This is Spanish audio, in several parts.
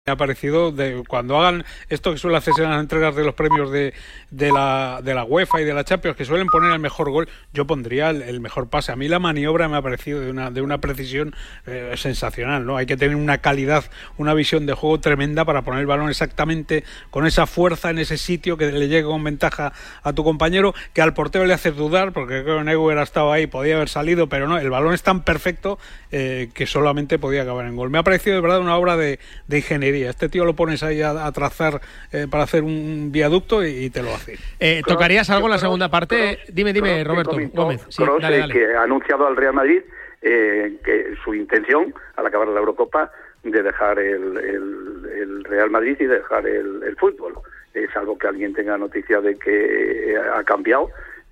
Me ha parecido, cuando hagan esto que suele hacerse en las entregas de los premios de la UEFA y de la Champions, que suelen poner el mejor gol, yo pondría el mejor pase. A mí la maniobra me ha parecido de una precisión sensacional, ¿no? Hay que tener una calidad, una visión de juego tremenda para poner el balón exactamente con esa fuerza en ese sitio que le llegue con ventaja a tu compañero, que al portero le hace dudar, porque creo que Neuer ha estado ahí, podía haber salido, pero no, el balón es tan perfecto que solamente podía acabar en gol. Me ha parecido de verdad una obra de ingeniería. Este tío lo pones ahí a trazar para hacer un viaducto y te lo hace. ¿Tocarías algo en la segunda parte? Dime, Roberto Gómez. Sí, dale. Que ha anunciado al Real Madrid que su intención, al acabar la Eurocopa, de dejar el Real Madrid y dejar el fútbol. Es algo que alguien tenga noticia de que ha cambiado.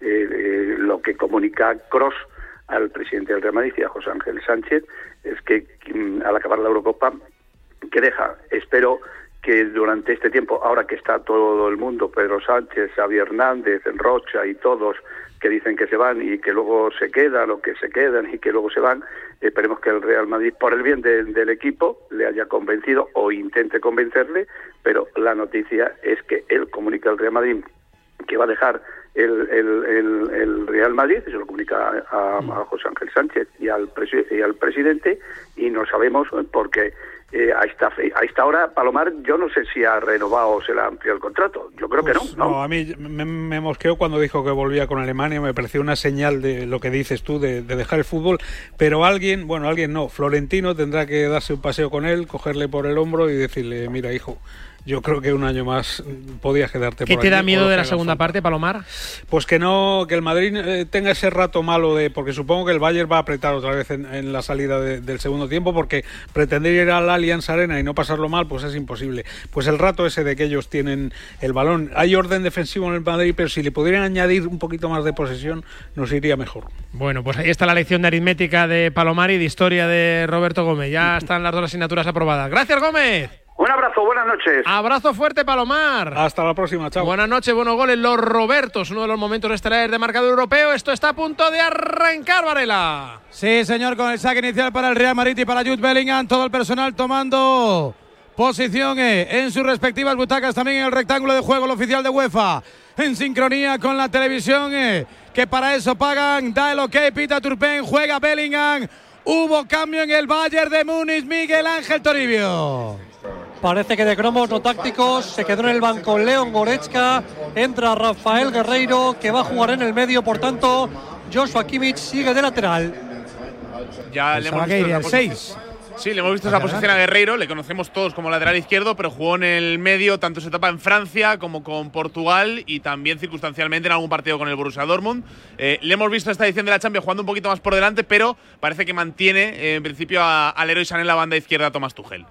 Lo que comunica Kroos al presidente del Real Madrid y a José Ángel Sánchez es que al acabar la Eurocopa que deja. Espero que durante este tiempo, ahora que está todo el mundo, Pedro Sánchez, Xavi Hernández, Rocha y todos que dicen que se van y que luego se quedan o que se quedan y que luego se van, esperemos que el Real Madrid, por el bien del equipo, le haya convencido o intente convencerle, pero la noticia es que él comunica al Real Madrid que va a dejar el Real Madrid, se lo comunica a José Ángel Sánchez y al presidente, y no sabemos porque a esta hora Palomar yo no sé si ha renovado o se le ha ampliado el contrato. Yo creo que no. No, a mí me mosqueó cuando dijo que volvía con Alemania. Me pareció una señal de lo que dices tú de dejar el fútbol, pero alguien no, Florentino tendrá que darse un paseo con él, cogerle por el hombro y decirle: mira, hijo, yo creo que un año más podías quedarte por aquí. ¿Qué te da miedo de la segunda parte, Palomar? Pues que el Madrid tenga ese rato malo porque supongo que el Bayern va a apretar otra vez en la salida del segundo tiempo, porque pretender ir al Allianz Arena y no pasarlo mal, pues es imposible. Pues el rato ese de que ellos tienen el balón, hay orden defensivo en el Madrid, pero si le pudieran añadir un poquito más de posesión, nos iría mejor. Bueno, pues ahí está la lección de aritmética de Palomar y de historia de Roberto Gómez. Ya están las dos asignaturas aprobadas. ¡Gracias, Gómez! Un abrazo, buenas noches. Abrazo fuerte, Palomar. Hasta la próxima, chao. Buenas noches, buenos goles, los Robertos, uno de los momentos estelares de marcador europeo. Esto está a punto de arrancar, Varela. Sí, señor, con el saque inicial para el Real Madrid y para Jude Bellingham. Todo el personal tomando posición en sus respectivas butacas, también en el rectángulo de juego, el oficial de UEFA, en sincronía con la televisión, que para eso pagan. Da el ok, pita Turpin, juega Bellingham. Hubo cambio en el Bayern de Múnich, Miguel Ángel Toribio. Parece que de cromos no tácticos, se quedó en el banco Leon Goretzka, entra Rafael Guerreiro, que va a jugar en el medio, por tanto Joshua Kimmich sigue de lateral. Ya le hemos visto el 6. Sí, le hemos visto esa posición a Guerreiro, le conocemos todos como lateral izquierdo, pero jugó en el medio tanto su etapa en Francia como con Portugal y también circunstancialmente en algún partido con el Borussia Dortmund. Le hemos visto esta edición de la Champions jugando un poquito más por delante, pero parece que mantiene en principio al Leroy Sané en la banda izquierda, Thomas Tuchel.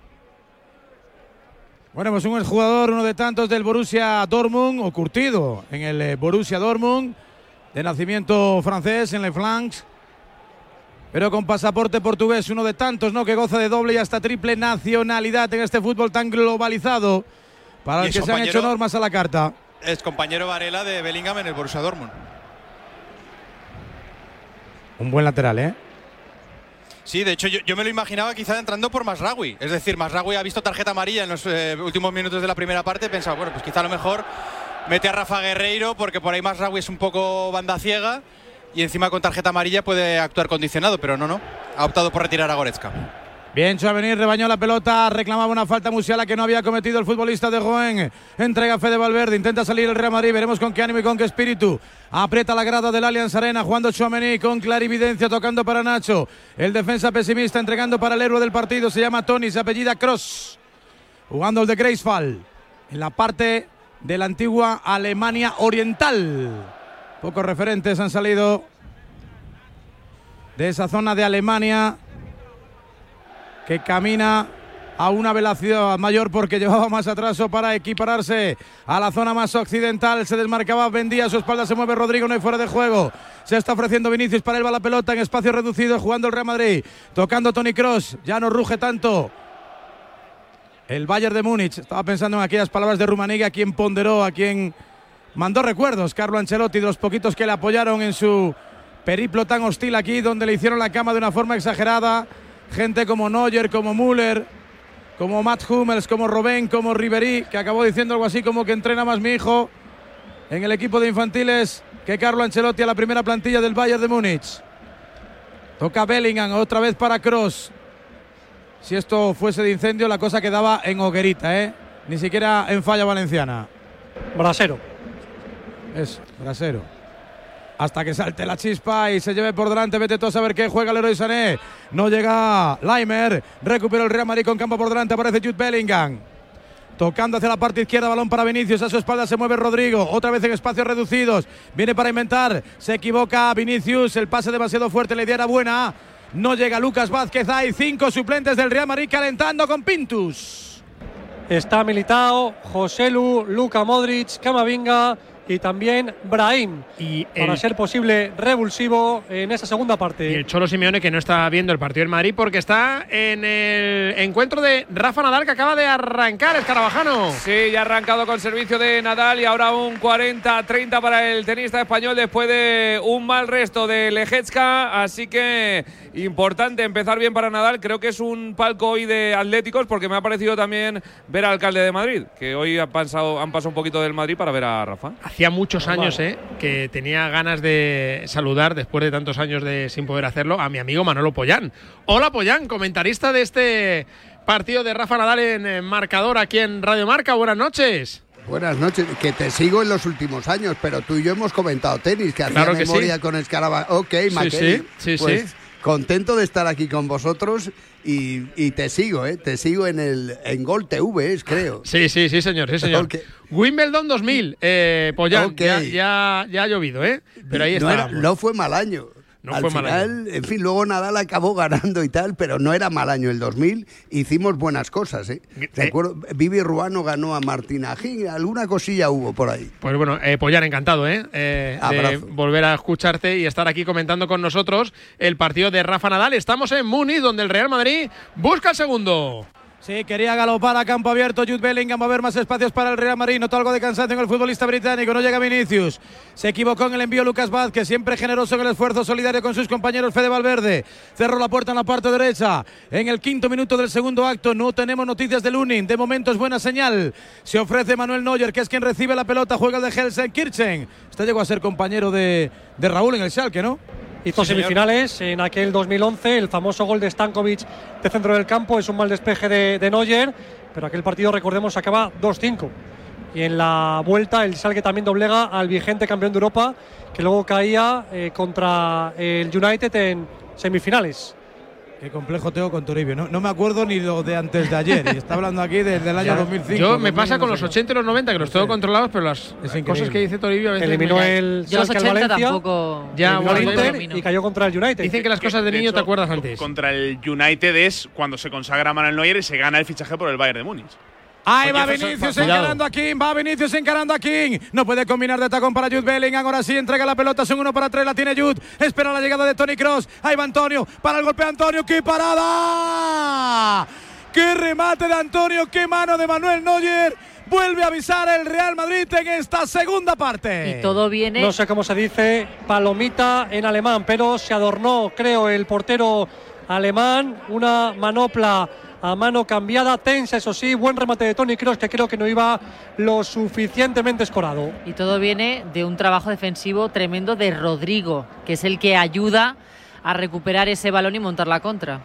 Bueno, pues un jugador, uno de tantos del Borussia Dortmund, o curtido en el Borussia Dortmund, de nacimiento francés en Le Flanks, pero con pasaporte portugués, uno de tantos, ¿no?, que goza de doble y hasta triple nacionalidad en este fútbol tan globalizado, para el que se han hecho normas a la carta. Es compañero Varela de Bellingham en el Borussia Dortmund. Un buen lateral, ¿eh? Sí, de hecho yo me lo imaginaba quizá entrando por Mazraoui. Es decir, Mazraoui ha visto tarjeta amarilla en los últimos minutos de la primera parte. He pensado, bueno, pues quizá a lo mejor mete a Rafa Guerreiro porque por ahí Mazraoui es un poco banda ciega y encima con tarjeta amarilla puede actuar condicionado, pero no. Ha optado por retirar a Goretzka. Bien, Tchouaméni rebañó la pelota, reclamaba una falta Musiala que no había cometido el futbolista de Rouen. Entrega Fede Valverde, intenta salir el Real Madrid, veremos con qué ánimo y con qué espíritu. Aprieta la grada del Allianz Arena, jugando Tchouaméni con clarividencia, tocando para Nacho. El defensa pesimista entregando para el héroe del partido, se llama Toni, se apellida Kroos. Jugando el de Greifswald, en la parte de la antigua Alemania Oriental. Pocos referentes han salido de esa zona de Alemania, que camina a una velocidad mayor porque llevaba más atraso para equipararse a la zona más occidental. Se desmarcaba Vendía, a su espalda se mueve Rodrigo, no hay fuera de juego. Se está ofreciendo Vinicius, para él va la pelota en espacio reducido, jugando el Real Madrid, tocando Toni Kroos, ya no ruge tanto el Bayern de Múnich. Estaba pensando en aquellas palabras de Rummenigge, a quien ponderó, a quien mandó recuerdos Carlo Ancelotti, de los poquitos que le apoyaron en su periplo tan hostil aquí, donde le hicieron la cama de una forma exagerada. Gente como Neuer, como Müller, como Matt Hummels, como Robben, como Ribéry, que acabó diciendo algo así como que entrena más mi hijo en el equipo de infantiles que Carlo Ancelotti a la primera plantilla del Bayern de Múnich. Toca Bellingham, otra vez para Kroos. Si esto fuese de incendio, la cosa quedaba en hoguerita, ¿eh? Ni siquiera en falla valenciana. Brasero. Eso, brasero. Hasta que salte la chispa y se lleve por delante. Vete tú a saber qué juega Leroy Sané. No llega Laimer. Recupera el Real Madrid con campo por delante. Aparece Jude Bellingham. Tocando hacia la parte izquierda, balón para Vinicius. A su espalda se mueve Rodrigo. Otra vez en espacios reducidos. Viene para inventar. Se equivoca Vinicius. El pase demasiado fuerte. La idea era buena. No llega Lucas Vázquez. Hay 5 suplentes del Real Madrid calentando con Pintus. Está Militao, Joselu, Luka Modric, Camavinga y también Brahim. Y para ser posible revulsivo en esa segunda parte. Y el Cholo Simeone, que no está viendo el partido del Madrid porque está en el encuentro de Rafa Nadal, que acaba de arrancar, Escarabajano. Sí, ya ha arrancado con servicio de Nadal y ahora un 40-30 para el tenista español después de un mal resto de Leječka. Así que importante empezar bien para Nadal. Creo que es un palco hoy de atléticos, porque me ha parecido también ver al alcalde de Madrid, que hoy han pasado un poquito del Madrid para ver a Rafa. Hacía muchos años que tenía ganas de saludar, después de tantos años sin poder hacerlo, a mi amigo Manolo Pollán. Hola Pollán, comentarista de este partido de Rafa Nadal en Marcador aquí en Radio Marca. Buenas noches. Buenas noches, que te sigo en los últimos años, pero tú y yo hemos comentado tenis, que claro hacía que memoria sí. con Escarabajano. Ok, sí, pues contento de estar aquí con vosotros y te sigo, te sigo en Gol TV, creo. Sí, señor, sí, señor. Okay. Wimbledon 2000, Pollán, okay. ya ha llovido, pero ahí está. No fue mal año. No Al fue final, mal año. En fin, luego Nadal acabó ganando y tal, pero no era mal año el 2000. Hicimos buenas cosas, Recuerdo, Vivi Ruano ganó a Martina Gil, alguna cosilla hubo por ahí. Pues bueno, Pollán, encantado, de volver a escucharte y estar aquí comentando con nosotros el partido de Rafa Nadal. Estamos en Múnich, donde el Real Madrid busca el segundo. Sí, quería galopar a campo abierto Jude Bellingham. Va a haber más espacios para el Real Madrid. Notó algo de cansancio en el futbolista británico. No llega Vinicius. Se equivocó en el envío Lucas Vázquez, siempre generoso en el esfuerzo, solidario con sus compañeros. Fede Valverde cerró la puerta en la parte derecha. En el 5º minuto del segundo acto no tenemos noticias de Lunin. De momento es buena señal. Se ofrece Manuel Neuer, que es quien recibe la pelota. Juega el de Gelsenkirchen. Este llegó a ser compañero de Raúl en el Schalke, ¿no? Hizo semifinales en aquel 2011, el famoso gol de Stankovic de centro del campo, es un mal despeje de Neuer, pero aquel partido, recordemos, acaba 2-5. Y en la vuelta el Schalke también doblega al vigente campeón de Europa, que luego caía contra el United en semifinales. Qué complejo tengo con Toribio. No me acuerdo ni lo de antes de ayer. Y está hablando aquí desde el año 2005. Yo me pasa con los 80 y los 90, que los tengo controlados, pero las cosas que dice Toribio a veces. Eliminó el Schalke al Valencia. Tampoco. Ya, el Inter y cayó contra el United. Dicen que las cosas de niño te acuerdas antes. Contra el United es cuando se consagra Manuel Neuer y se gana el fichaje por el Bayern de Múnich. Ahí va Vinicius encarando a King, no puede combinar de tacón para Jude Bellingham, ahora sí entrega la pelota, son 1 para 3, la tiene Jude, espera la llegada de Toni Kroos, ahí va Antonio, para el golpe de Antonio, ¡qué parada! ¡Qué remate de Antonio, qué mano de Manuel Neuer! Vuelve a avisar el Real Madrid en esta segunda parte. Y todo viene… No sé cómo se dice, palomita en alemán, pero se adornó, creo, el portero alemán, una manopla a mano cambiada, tensa, eso sí, buen remate de Toni Kroos, que creo que no iba lo suficientemente escorado. Y todo viene de un trabajo defensivo tremendo de Rodrigo, que es el que ayuda a recuperar ese balón y montar la contra.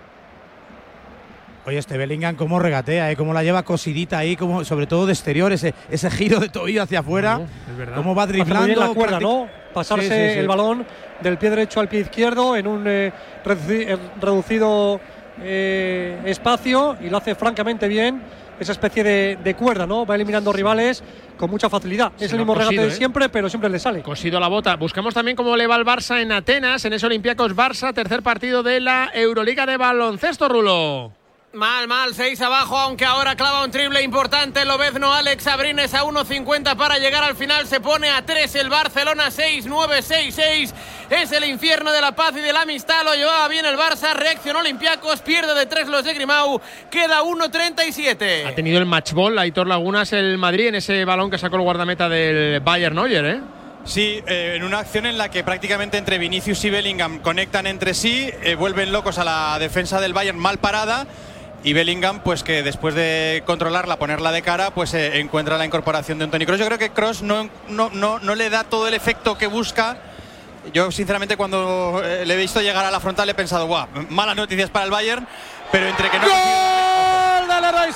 Oye, este Bellingham cómo regatea, cómo la lleva cosidita ahí, como, sobre todo de exterior, ese giro de tobillo hacia afuera, cómo va driblando. Muy bien la cuerda, ¿no? Pasarse el balón del pie derecho al pie izquierdo en un reducido espacio, y lo hace francamente bien, esa especie de cuerda, ¿no? Va eliminando rivales con mucha facilidad. Es el mismo regate de siempre, pero siempre le sale. Cosido la bota. Buscamos también cómo le va el Barça en Atenas, en ese Olympiacos Barça, tercer partido de la Euroliga de baloncesto, Rulo. Mal, 6 abajo, aunque ahora clava un triple importante Lobezno. Alex Abrines a 1.50 para llegar al final, se pone a 3 el Barcelona, 6-9, 6-6. Es el infierno de la paz y de la amistad, lo llevaba bien el Barça, reaccionó Olympiacos, pierde de 3 los de Grimau, queda 1.37. Ha tenido el match ball Aitor Lagunas el Madrid en ese balón que sacó el guardameta del Bayern Neuer, Sí, en una acción en la que prácticamente entre Vinicius y Bellingham conectan entre sí, vuelven locos a la defensa del Bayern mal parada. Y Bellingham, pues que después de controlarla, ponerla de cara, pues encuentra la incorporación de Toni Kroos. Yo creo que Kroos no le da todo el efecto que busca. Yo, sinceramente, cuando le he visto llegar a la frontal he pensado, guau, malas noticias para el Bayern, pero entre que no... ¡Gol de Leroy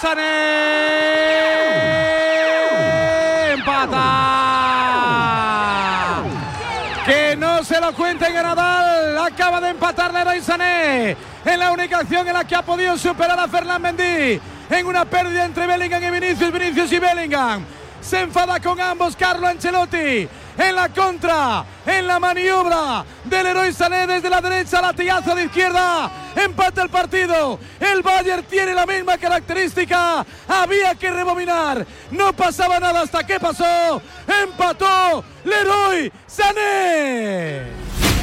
Sané! ¡Empata! Que no se lo cuenten a Nadal. Acaba de empatar Leroy Sané en la única acción en la que ha podido superar a Ferland Mendy en una pérdida entre Bellingham y Vinicius y Bellingham. Se enfada con ambos Carlo Ancelotti en la contra, en la maniobra del Leroy Sané desde la derecha, latigazo de izquierda, empata el partido. El Bayern tiene la misma característica, había que rebobinar, no pasaba nada hasta que pasó, empató Leroy Sané.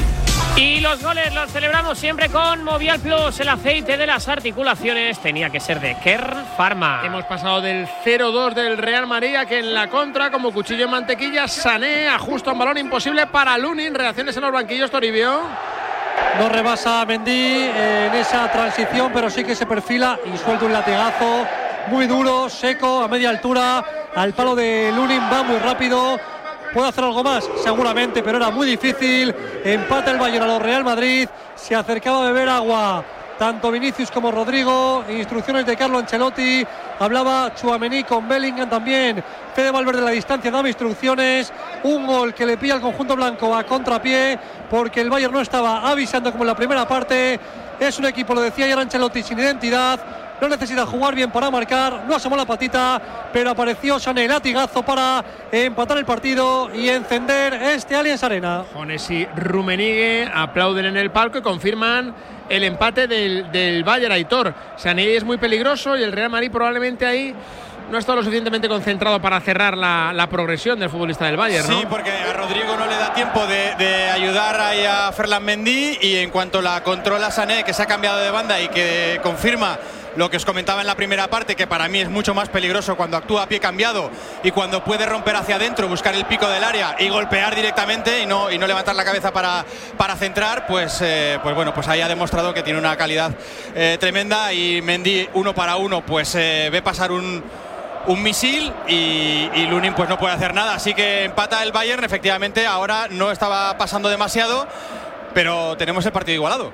Y los goles los celebramos siempre con Movial Plus, el aceite de las articulaciones tenía que ser de Kern Pharma. Hemos pasado del 0-2 del Real Madrid a que en la contra, como cuchillo en mantequilla, Sané ajusta un balón imposible para Lunin. Reacciones en los banquillos, Toribio. No rebasa a Mendy en esa transición, pero sí que se perfila y suelta un latigazo muy duro, seco, a media altura, al palo de Lunin, va muy rápido. ¿Puede hacer algo más? Seguramente, pero era muy difícil. Empata el Bayern a los Real Madrid. Se acercaba a beber agua tanto Vinicius como Rodrigo. Instrucciones de Carlo Ancelotti. Hablaba Tchouaméni con Bellingham también. Fede Valverde a la distancia daba instrucciones. Un gol que le pilla al conjunto blanco a contrapié, porque el Bayern no estaba avisando como en la primera parte. Es un equipo, lo decía ayer Ancelotti, sin identidad. No necesita jugar bien para marcar, no asomó la patita, pero apareció Sané, latigazo para empatar el partido y encender este Allianz Arena. Jones y Rummenigge aplauden en el palco y confirman el empate del Bayern. Aitor, Sané es muy peligroso y el Real Madrid probablemente ahí no está lo suficientemente concentrado para cerrar la progresión del futbolista del Bayern, ¿no? Sí, porque a Rodrigo no le da tiempo de ayudar ahí a Ferland Mendy, y en cuanto la controla Sané, que se ha cambiado de banda y que confirma lo que os comentaba en la primera parte, que para mí es mucho más peligroso cuando actúa a pie cambiado y cuando puede romper hacia adentro, buscar el pico del área y golpear directamente y no levantar la cabeza para centrar, pues bueno, pues ahí ha demostrado que tiene una calidad tremenda, y Mendy 1 para 1 pues ve pasar un misil y Lunin pues no puede hacer nada, así que empata el Bayern. Efectivamente, ahora no estaba pasando demasiado, pero tenemos el partido igualado.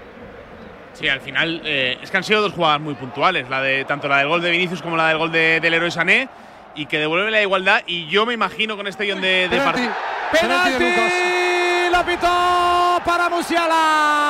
Sí, al final es que han sido dos jugadas muy puntuales, tanto la del gol de Vinicius como la del gol del Leroy Sané, y que devuelve la igualdad. Y yo me imagino con este guión de partido. ¡Penalti! ¡Lo pitó para Musiala!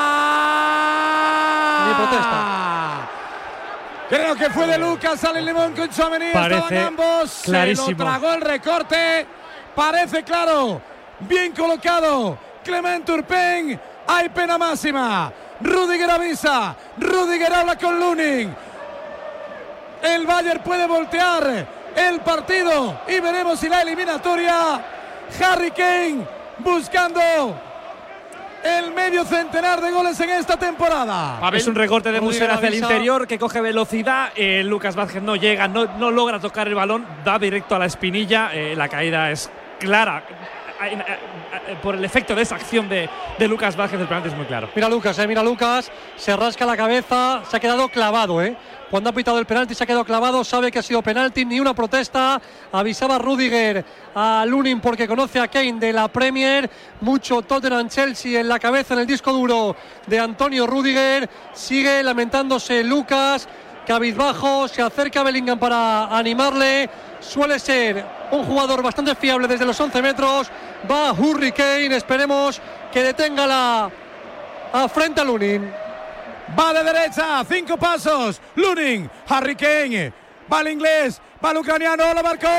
Ni protesta. Creo que fue de Lucas, sale el Limón con Tchouaméni, estaban ambos, clarísimo. Se lo tragó el recorte, parece claro, bien colocado Clement Turpin, hay pena máxima. Rüdiger avisa, Rüdiger habla con Lunin. El Bayern puede voltear el partido y veremos si la eliminatoria. Harry Kane buscando el medio centenar de goles en esta temporada. Es un recorte de Musiala hacia el interior que coge velocidad. Lucas Vázquez no llega, no logra tocar el balón, da directo a la espinilla. La caída es clara. Por el efecto de esa acción de Lucas Vázquez, el penalti es muy claro. Mira Lucas, se rasca la cabeza, se ha quedado clavado, Cuando ha pitado el penalti se ha quedado clavado, sabe que ha sido penalti, ni una protesta. Avisaba Rüdiger a Lunin porque conoce a Kane de la Premier. Mucho Tottenham-Chelsea en la cabeza, en el disco duro de Antonio Rüdiger. Sigue lamentándose Lucas, cabizbajo, se acerca a Bellingham para animarle. Suele ser un jugador bastante fiable desde los 11 metros. Va Harry Kane, esperemos que detenga la frente a Lunin. Va de derecha, 5 pasos. Lunin, Harry Kane, va el inglés, va el ucraniano, lo marcó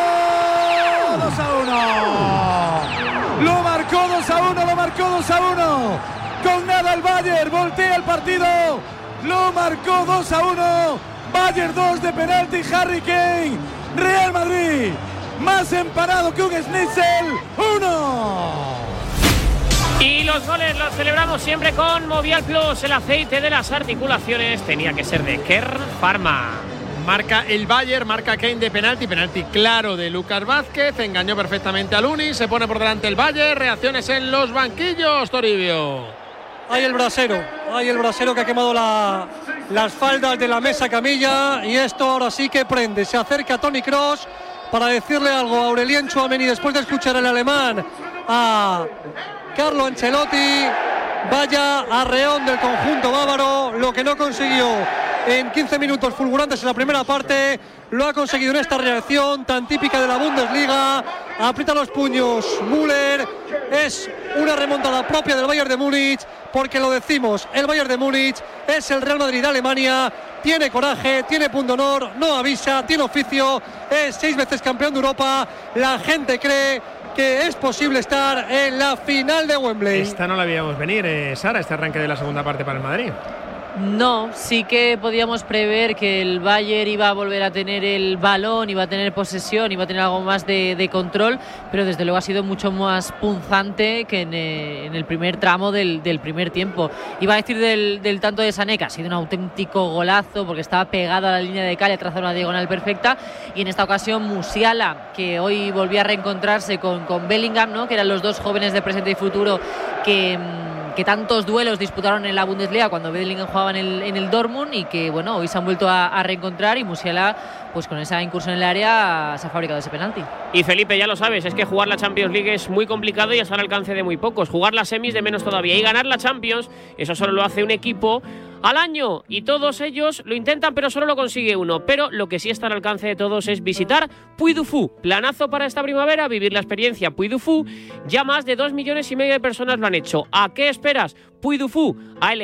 2-1. Lo marcó 2-1. Con nada el Bayern, voltea el partido. Lo marcó 2-1. Bayern 2 de penalti, Harry Kane. Real Madrid, más empanado que un schnitzel, 1. Y los goles los celebramos siempre con Movial Plus, el aceite de las articulaciones tenía que ser de Kern Pharma. Marca el Bayern, marca Kane de penalti claro de Lucas Vázquez, engañó perfectamente a Lunin, se pone por delante el Bayern. Reacciones en los banquillos, Toribio. Hay el brasero que ha quemado las faldas de la mesa camilla y esto ahora sí que prende. Se acerca Toni Kroos para decirle algo a Aurelien Tchouaméni después de escuchar el alemán a Carlo Ancelotti. Vaya arreón del conjunto bávaro, lo que no consiguió en 15 minutos fulgurantes en la primera parte, lo ha conseguido en esta reacción tan típica de la Bundesliga. Aprieta los puños Müller, es una remontada propia del Bayern de Múnich, porque lo decimos, el Bayern de Múnich es el Real Madrid de Alemania, tiene coraje, tiene punto honor, no avisa, tiene oficio, es 6 veces campeón de Europa, la gente cree que es posible estar en la final de Wembley. Esta no la veíamos venir, Sara, este arranque de la segunda parte para el Madrid. No, sí que podíamos prever que el Bayern iba a volver a tener el balón, iba a tener posesión, iba a tener algo más de control, pero desde luego ha sido mucho más punzante que en el primer tramo del primer tiempo. Iba a decir del tanto de Sané, que ha sido un auténtico golazo porque estaba pegado a la línea de cal y ha trazado una diagonal perfecta, y en esta ocasión Musiala, que hoy volvía a reencontrarse con Bellingham, ¿no?, que eran los dos jóvenes de presente y futuro que tantos duelos disputaron en la Bundesliga cuando Bellingham jugaba en el Dortmund, y que bueno, hoy se han vuelto a reencontrar, y Musiala, pues con esa incursión en el área, se ha fabricado ese penalti. Y Felipe, ya lo sabes, es que jugar la Champions League es muy complicado y está al alcance de muy pocos. Jugar las semis de menos todavía, y ganar la Champions, eso solo lo hace un equipo al año, y todos ellos lo intentan, pero solo lo consigue uno. Pero lo que sí está al alcance de todos es visitar Puy du Fou. Planazo para esta primavera, vivir la experiencia Puy du Fou. Ya más de 2,5 millones de personas lo han hecho. ¿A qué esperas? Puy du Fou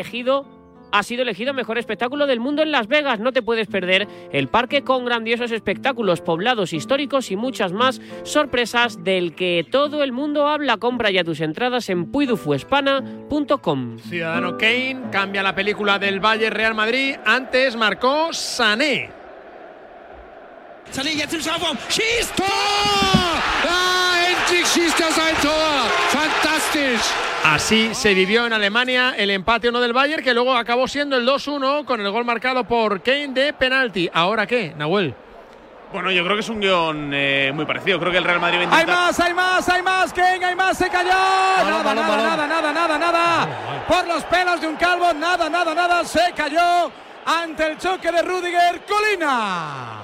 ha sido elegido mejor espectáculo del mundo en Las Vegas. No te puedes perder el parque con grandiosos espectáculos, poblados históricos y muchas más sorpresas del que todo el mundo habla. Compra ya tus entradas en puydufuespana.com. Ciudadano Kane cambia la película del Bayern Real Madrid. Antes marcó Sané. Sané jetzt im Strafraum, schießt! Tor! Ah, endlich schießt sein Tor! Fantastisch! Así se vivió en Alemania el empate 1 del Bayern, que luego acabó siendo el 2-1 con el gol marcado por Kane de penalti. ¿Ahora qué, Nahuel? Bueno, yo creo que es un guión muy parecido. Creo que el Real Madrid va a intentar... Hay más, Kane, hay más, se cayó. Nada. Por los pelos de un calvo, nada, se cayó ante el choque de Rüdiger. Colina.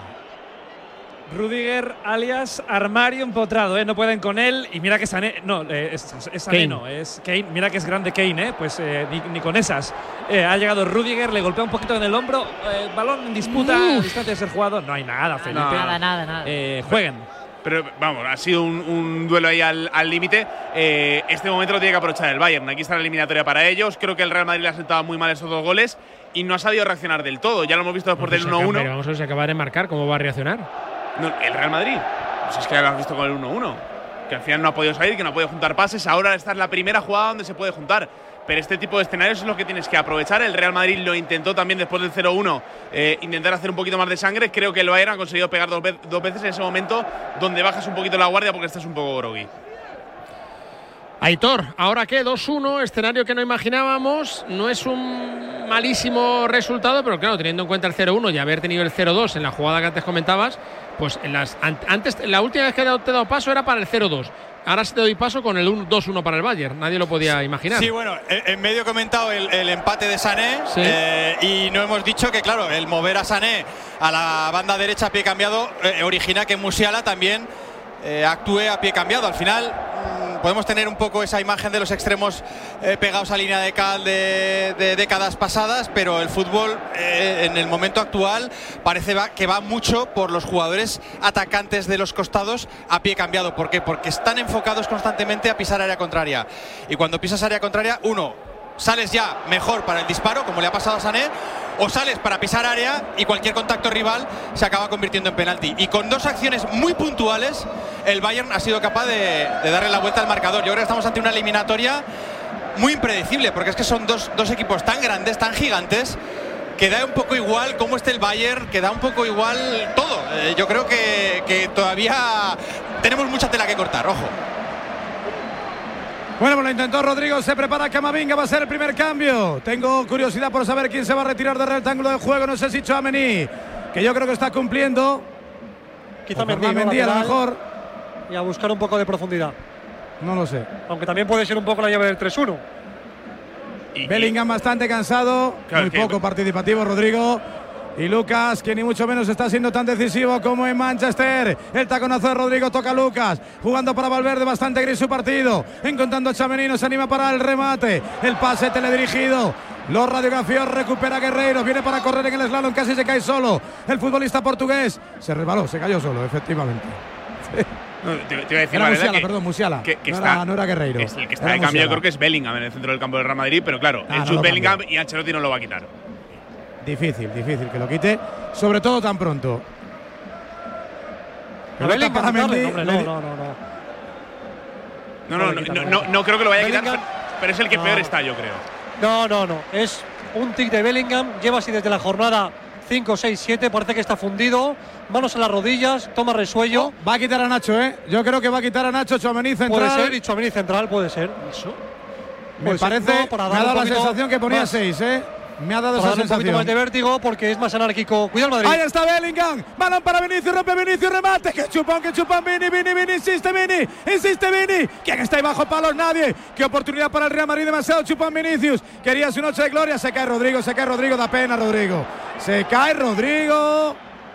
Rudiger alias armario empotrado, no pueden con él, y mira que Sané, no, es Sané, Kane. no, es Kane, mira que es grande Kane, pues ni con esas. Ha llegado Rudiger, le golpea un poquito en el hombro, balón en disputa, a distancia de ser jugado, no hay nada, Felipe. Nada. Jueguen. Pero vamos, ha sido un duelo ahí al límite. Este momento lo tiene que aprovechar el Bayern. Aquí está la eliminatoria para ellos. Creo que el Real Madrid le ha sentado muy mal esos 2 goles y no ha sabido reaccionar del todo. Ya lo hemos visto después del 1-1. Pero vamos a ver si acaba de marcar, ¿cómo va a reaccionar? No, el Real Madrid. Pues es que ya lo has visto con el 1-1. Que al final no ha podido salir, que no ha podido juntar pases. Ahora esta es la primera jugada donde se puede juntar. Pero este tipo de escenarios es lo que tienes que aprovechar. El Real Madrid lo intentó también después del 0-1, intentar hacer un poquito más de sangre. Creo que el Bayern ha conseguido pegar dos veces en ese momento donde bajas un poquito la guardia porque estás un poco groggy. Aitor, ¿ahora qué? 2-1, escenario que no imaginábamos. No es un malísimo resultado, pero claro, teniendo en cuenta el 0-1 y haber tenido el 0-2 en la jugada que antes comentabas, pues la última vez que te he dado paso era para el 0-2. Ahora sí te doy paso con el 2-1 para el Bayern. Nadie lo podía imaginar. Sí, bueno, en medio he comentado el empate de Sané, sí. Y no hemos dicho que, claro, el mover a Sané a la banda derecha a pie cambiado origina que Musiala también actúe a pie cambiado. Al final podemos tener un poco esa imagen de los extremos pegados a línea de cal de décadas pasadas, pero el fútbol en el momento actual parece que va mucho por los jugadores atacantes de los costados a pie cambiado. ¿Por qué? Porque están enfocados constantemente a pisar área contraria, y cuando pisas área contraria, sales ya mejor para el disparo, como le ha pasado a Sané, o sales para pisar área y cualquier contacto rival se acaba convirtiendo en penalti. Y con 2 acciones muy puntuales, el Bayern ha sido capaz de darle la vuelta al marcador. Yo creo que estamos ante una eliminatoria muy impredecible, porque es que son dos equipos tan grandes, tan gigantes, que da un poco igual cómo esté el Bayern, que da un poco igual todo. Yo creo que todavía tenemos mucha tela que cortar, ojo. Bueno, pues lo intentó Rodrigo, se prepara Camavinga, va a ser el primer cambio. Tengo curiosidad por saber quién se va a retirar del rectángulo de juego, no sé si Tchouaméni, que yo creo que está cumpliendo. Quizá Mendy a lo mejor. Y a buscar un poco de profundidad. No lo sé. Aunque también puede ser un poco la llave del 3-1. Bellingham bastante cansado, muy poco participativo Rodrigo. Y Lucas, que ni mucho menos está siendo tan decisivo como en Manchester. El taconazo de Rodrigo, toca a Lucas, jugando para Valverde, bastante gris su partido. Encontrando a Tchouaméni, se anima para el remate. El pase teledirigido. Los radiografías, recupera Guerreiro, viene para correr en el slalom, casi se cae solo. El futbolista portugués se resbaló, se cayó solo, efectivamente. No, te iba a decir era la Musiala, verdad perdón, Musiala. Que no era Guerreiro. El que está de cambio, yo creo que es Bellingham en el centro del campo del Real Madrid, pero claro, el Jude Bellingham y Ancelotti no lo va a quitar. Difícil que lo quite, sobre todo tan pronto. Bellingham para Mendy. No creo que lo vaya a quitar, pero es el que peor está, yo creo. No. Es un tic de Bellingham. Lleva así desde la jornada 5, 6, 7. Parece que está fundido. Manos en las rodillas. Toma resuello. Va a quitar a Nacho, ¿eh? Yo creo que va a quitar a Nacho. Tchouaméni central. Puede ser, y Tchouaméni central puede ser. Eso. Me parece. Me ha dado la sensación que ponía 6, ¿eh? Me ha dado esa sensación. Un poquito más de vértigo porque es más anárquico. Cuidado el Madrid. Ahí está Bellingham. Balón para Vinicius, rompe Vinicius, remate. Que chupan. Vini, insiste Vini. ¿Quién está ahí bajo palos? Nadie. Qué oportunidad para el Real Madrid, demasiado chupan Vinicius. Quería su noche de gloria. Se cae Rodrigo, da pena Rodrigo. Se cae Rodrigo.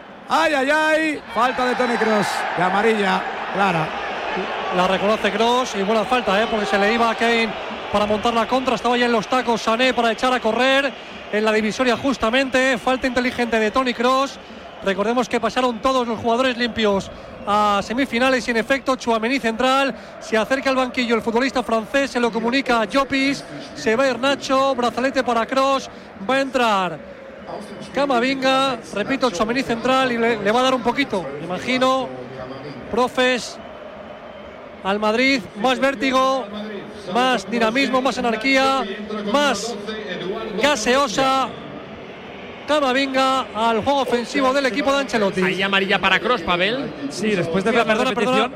Ay. Falta de Toni Kroos. De amarilla, clara. La reconoce Kroos y buena falta, porque se le iba a Kane para montar la contra. Estaba ya en los tacos Sané para echar a correr. En la divisoria justamente, falta inteligente de Toni Kroos. Recordemos que pasaron todos los jugadores limpios a semifinales y en efecto Tchouaméni central. Se acerca al banquillo el futbolista francés, se lo comunica a Llopis. Se va a ir Nacho, brazalete para Kroos. Va a entrar Camavinga, repito, Tchouaméni central y le va a dar un poquito, me imagino, profes, al Madrid, más vértigo, más dinamismo, más anarquía, más gaseosa. Camavinga al juego ofensivo del equipo de Ancelotti. Ahí amarilla para Kroos, Pavel. Sí, después de ver la repetición.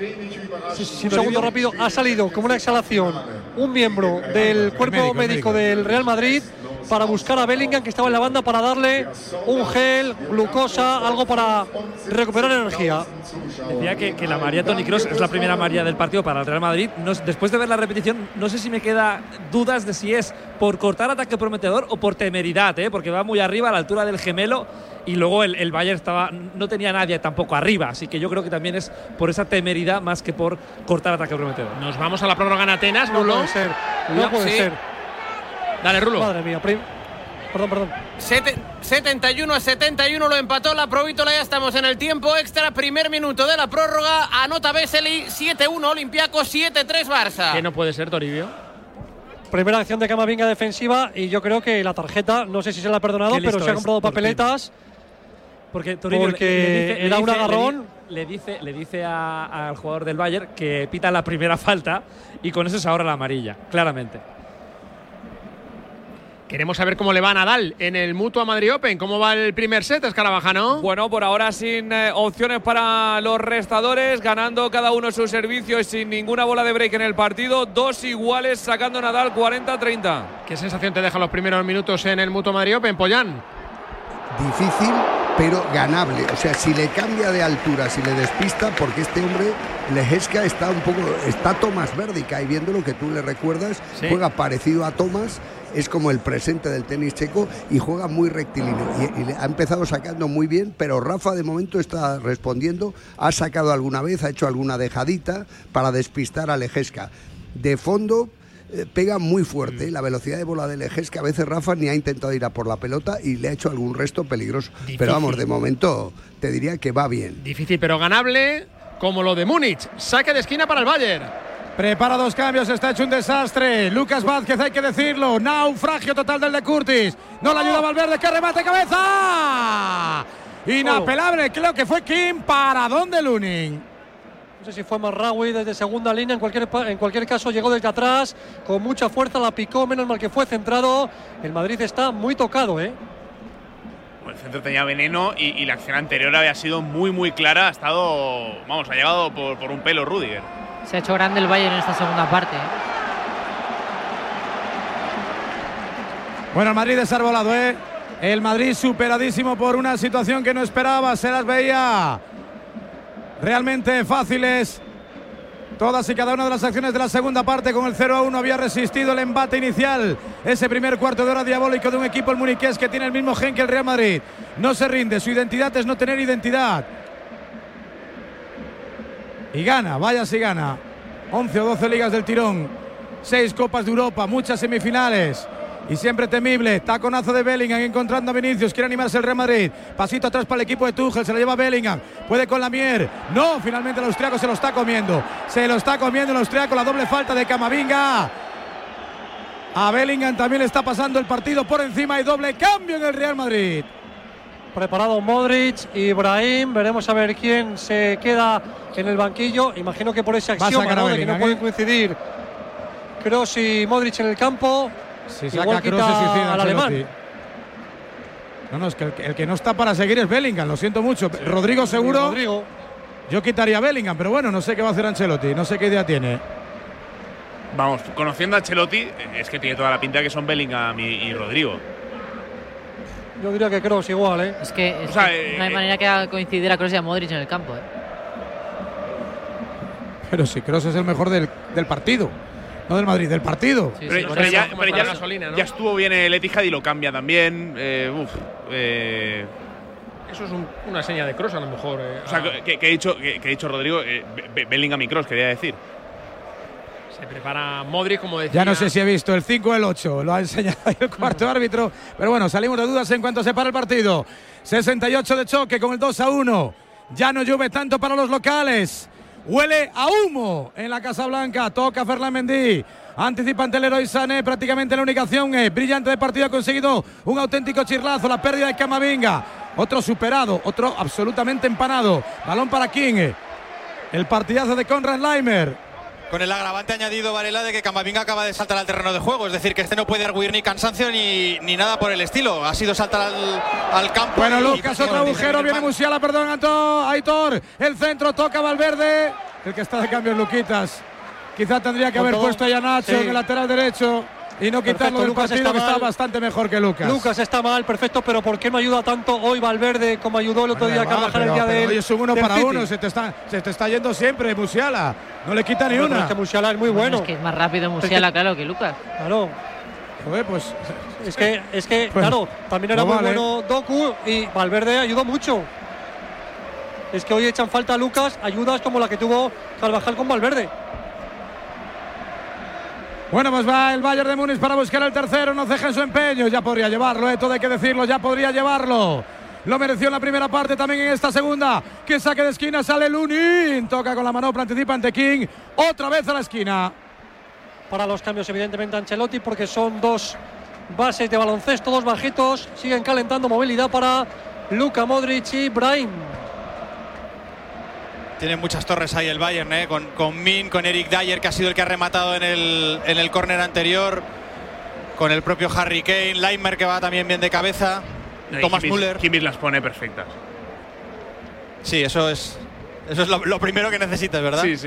Un segundo rápido. Ha salido como una exhalación un miembro del cuerpo médico del Real Madrid para buscar a Bellingham, que estaba en la banda, para darle un gel, glucosa, algo para recuperar energía. Decía que la amarilla Toni Kroos es la primera amarilla del partido para el Real Madrid. Después de ver la repetición, no sé si me queda dudas de si es por cortar ataque prometedor o por temeridad, porque va muy arriba a la altura del gemelo y luego el Bayern no tenía nadie tampoco arriba, así que yo creo que también es por esa temeridad más que por cortar ataque prometedor. Nos vamos a la prórroga en Atenas, no puede ser. No puede ser. Dale, Rulo. Madre mía, perdón. 71-71 lo empató la Provítola. Ya estamos en el tiempo extra. Primer minuto de la prórroga. Anota Vesely. 7-1 Olympiacos, 7-3 Barça. ¿Qué no puede ser, Toribio? Primera acción de Camavinga defensiva y yo creo que la tarjeta, no sé si se la ha perdonado, pero se ha comprado papeletas. Porque Toribio era un agarrón. Le dice al jugador del Bayern que pita la primera falta y con eso se ahorra la amarilla, claramente. Queremos saber cómo le va a Nadal en el Mutua Madrid Open. ¿Cómo va el primer set, Escarabajano? Bueno, por ahora sin opciones para los restadores, ganando cada uno su servicio y sin ninguna bola de break en el partido. 2 iguales, sacando Nadal 40-30. ¿Qué sensación te dejan los primeros minutos en el Mutua Madrid Open, Pollán? Difícil, pero ganable. O sea, si le cambia de altura, si le despista, porque este hombre, Lehecka, está Tomás Verdica, y viendo lo que tú le recuerdas, ¿sí? Juega parecido a Tomás. Es como el presente del tenis checo y juega muy rectilíneo y ha empezado sacando muy bien, pero Rafa de momento está respondiendo, ha sacado alguna vez, ha hecho alguna dejadita para despistar a Lehecka. De fondo pega muy fuerte, la velocidad de bola de Lehecka, a veces Rafa ni ha intentado ir a por la pelota y le ha hecho algún resto peligroso. Difícil. Pero vamos, de momento te diría que va bien. Difícil pero ganable, como lo de Múnich. Saque de esquina para el Bayern. Prepara 2 cambios, está hecho un desastre. Lucas Vázquez, hay que decirlo. Naufragio total del de Curtis. No le ayuda Valverde, que remate cabeza. Inapelable, creo que fue Kim. Paradón de Lunin. No sé si fue Marraoui desde segunda línea. En cualquier caso, llegó desde atrás con mucha fuerza, la picó. Menos mal que fue centrado. El Madrid está muy tocado, El centro tenía veneno y la acción anterior había sido muy, muy clara. Ha llegado por un pelo Rüdiger. Se ha hecho grande el Bayern en esta segunda parte. Bueno, el Madrid desarbolado, El Madrid superadísimo por una situación que no esperaba. Se las veía realmente fáciles Todas y cada una de las acciones de la segunda parte. Con el 0-1 había resistido el embate inicial. Ese primer cuarto de hora diabólico de un equipo, el muniqués, que tiene el mismo gen que el Real Madrid. No se rinde, su identidad es no tener identidad. Y gana, vaya si gana. 11 o 12 ligas del tirón, 6 Copas de Europa, muchas semifinales. Y siempre temible, taconazo de Bellingham encontrando a Vinicius, quiere animarse el Real Madrid. Pasito atrás para el equipo de Tuchel, se lo lleva Bellingham, puede con Lamier. No, finalmente el austriaco se lo está comiendo. Se lo está comiendo el austriaco, la doble falta de Camavinga. A Bellingham también le está pasando el partido por encima y doble cambio en el Real Madrid. Preparado Modric y Brahim, veremos a ver quién se queda en el banquillo. Imagino que por ese axioma, ¿no?, de que no pueden coincidir Kroos y Modric en el campo. Si saca Kroos se suicida al alemán. No, es que el que no está para seguir es Bellingham, lo siento mucho. Sí. Rodrigo seguro. Rodrigo. Yo quitaría a Bellingham, pero bueno, no sé qué va a hacer Ancelotti, no sé qué idea tiene. Vamos, conociendo a Ancelotti, es que tiene toda la pinta que son Bellingham y Rodrigo. Yo diría que Kroos igual, ¿eh? Es que no hay manera que haga coincidir a Kroos y a Modric en el campo, ¿eh? Pero si Kroos es el mejor del partido. No del Madrid, del partido. Sí, pero ya gasolina, ¿no? Ya estuvo bien el Etihad y lo cambia también. Eso es una seña de Kroos, a lo mejor. O sea, que he dicho Rodrigo, Bellingham y Kroos, quería decir. Se prepara Modric, como decía. Ya no sé si he visto el 5 o el 8, lo ha enseñado el cuarto árbitro. Pero bueno, salimos de dudas en cuanto se para el partido. 68 de choque con el 2-1. Ya no llueve tanto para los locales. Huele a humo en la Casa Blanca. Toca Ferland Mendy. Anticipa ante Leroy Sané. Prácticamente la única acción brillante de partido. Ha conseguido un auténtico chirlazo. La pérdida de Camavinga. Otro superado. Otro absolutamente empanado. Balón para King. El partidazo de Konrad Laimer. Con el agravante añadido, Varela, de que Camavinga acaba de saltar al terreno de juego. Es decir, que este no puede arguir ni cansancio ni nada por el estilo. Ha sido saltar al campo. Bueno, Lucas, otro agujero. Viene Musiala, perdón, Aitor. El centro, toca Valverde. El que está de cambio es Luquitas. Quizá tendría que haber puesto a Nacho en el lateral derecho y no quitarlo del partido, que está bastante mejor que Lucas. Lucas está mal, perfecto, pero ¿por qué no ayuda tanto hoy Valverde como ayudó el otro día Carvajal el día de hoy? Es un 1 para 1, se te está yendo siempre Musiala. No le quita ni una. Es que Musiala es muy bueno. Es que es más rápido Musiala, claro, que Lucas. Claro. Joder, pues. Es que pues, claro, también era muy bueno Doku y Valverde ayudó mucho. Es que hoy echan falta a Lucas ayudas como la que tuvo Carvajal con Valverde. Bueno, pues va el Bayern de Múnich para buscar el tercero. No ceja en su empeño. Ya podría llevarlo, todo hay que decirlo. Ya podría llevarlo. Lo mereció en la primera parte, también en esta segunda. Que saque de esquina, sale Lunin. Toca con la manopla, anticipa ante King. Otra vez a la esquina. Para los cambios, evidentemente, Ancelotti, porque son dos bases de baloncesto, dos bajitos. Siguen calentando movilidad para Luka Modric y Brahim. Tiene muchas torres ahí el Bayern, con Min, con Eric Dyer, que ha sido el que ha rematado en el córner anterior, con el propio Harry Kane, Laimer, que va también bien de cabeza, Thomas Müller. Kimmich las pone perfectas. Sí, eso es lo primero que necesitas, ¿verdad? Sí.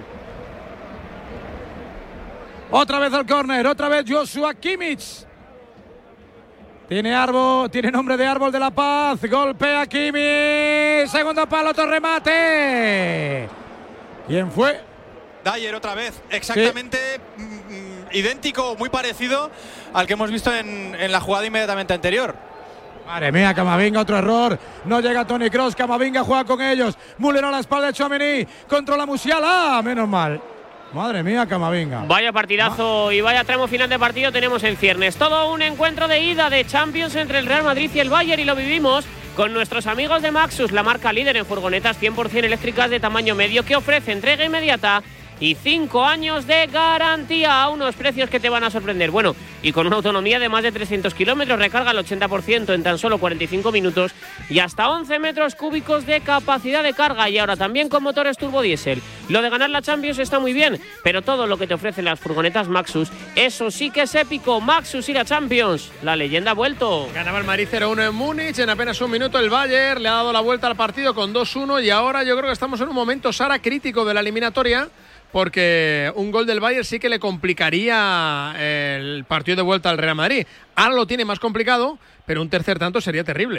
Otra vez al córner, otra vez Joshua Kimmich. Tiene nombre de Árbol de la Paz. Golpea Kimmich. Segundo palo, otro remate. ¿Quién fue? Dyer otra vez. Exactamente idéntico, muy parecido al que hemos visto en la jugada inmediatamente anterior. Madre mía, Camavinga, otro error. No llega Toni Kroos. Camavinga juega con ellos. Müller a la espalda de Tchouaméni. Controla Musiala. Menos mal. Madre mía, Camavinga. Vaya partidazo y vaya tramo final de partido tenemos en ciernes. Todo un encuentro de ida de Champions entre el Real Madrid y el Bayern, y lo vivimos con nuestros amigos de Maxus, la marca líder en furgonetas 100% eléctricas de tamaño medio, que ofrece entrega inmediata y 5 años de garantía a unos precios que te van a sorprender. Bueno, y con una autonomía de más de 300 kilómetros, recarga al 80% en tan solo 45 minutos y hasta 11 metros cúbicos de capacidad de carga, y ahora también con motores turbodiesel. Lo de ganar la Champions está muy bien, pero todo lo que te ofrecen las furgonetas Maxus, eso sí que es épico. Maxus y la Champions, la leyenda ha vuelto. Ganaba el Madrid 0-1 en Múnich, en apenas un minuto el Bayern le ha dado la vuelta al partido con 2-1, y ahora yo creo que estamos en un momento, Sara, crítico de la eliminatoria, porque un gol del Bayern sí que le complicaría el partido de vuelta al Real Madrid. Ahora lo tiene más complicado, pero un tercer tanto sería terrible.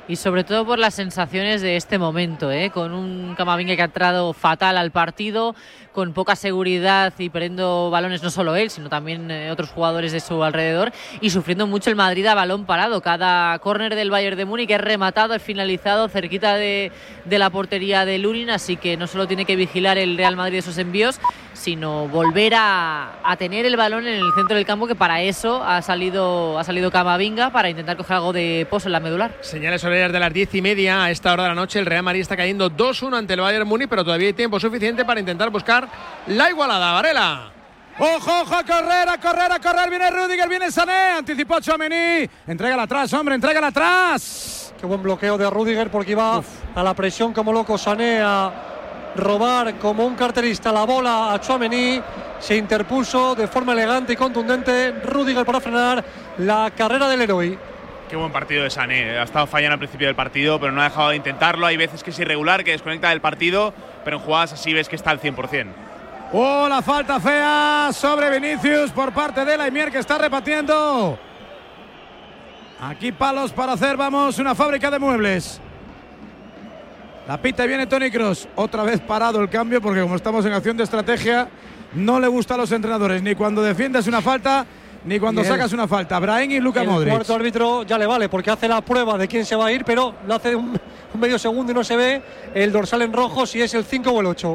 Y sobre todo por las sensaciones de este momento, con un Camavinga que ha entrado fatal al partido, con poca seguridad y perdiendo balones no solo él, sino también otros jugadores de su alrededor, y sufriendo mucho el Madrid a balón parado. Cada córner del Bayern de Múnich es rematado, es finalizado cerquita de la portería de Lunin, así que no solo tiene que vigilar el Real Madrid esos envíos, sino volver a tener el balón en el centro del campo, que para eso ha salido Camavinga, para intentar coger algo de pozo en la medular. Señales horarias de las 10:30 a esta hora de la noche. El Real Madrid está cayendo 2-1 ante el Bayern Múnich, pero todavía hay tiempo suficiente para intentar buscar la igualada. Varela. ¡Ojo, a correr! Viene Rüdiger, viene Sané, anticipó Tchouaméni. Entrégala atrás, hombre, entrégala atrás. Qué buen bloqueo de Rüdiger, porque iba a la presión como loco Sané a robar como un carterista la bola a Tchouaméni. Se interpuso de forma elegante y contundente Rüdiger para frenar la carrera del héroe. Qué buen partido de Sané. Ha estado fallando al principio del partido, pero no ha dejado de intentarlo. Hay veces que es irregular, que desconecta del partido, pero en jugadas así ves que está al 100%. La falta fea sobre Vinicius por parte de Laimier, que está repartiendo. Aquí palos para hacer, una fábrica de muebles. La pita y viene Toni Kroos. Otra vez parado el cambio, porque como estamos en acción de estrategia, no le gusta a los entrenadores, ni cuando defiendes una falta, ni cuando sacas una falta. Brahim y Luka Modric. El cuarto árbitro ya le vale, porque hace la prueba de quién se va a ir, pero lo hace un medio segundo y no se ve el dorsal en rojo si es el 5 o el 8.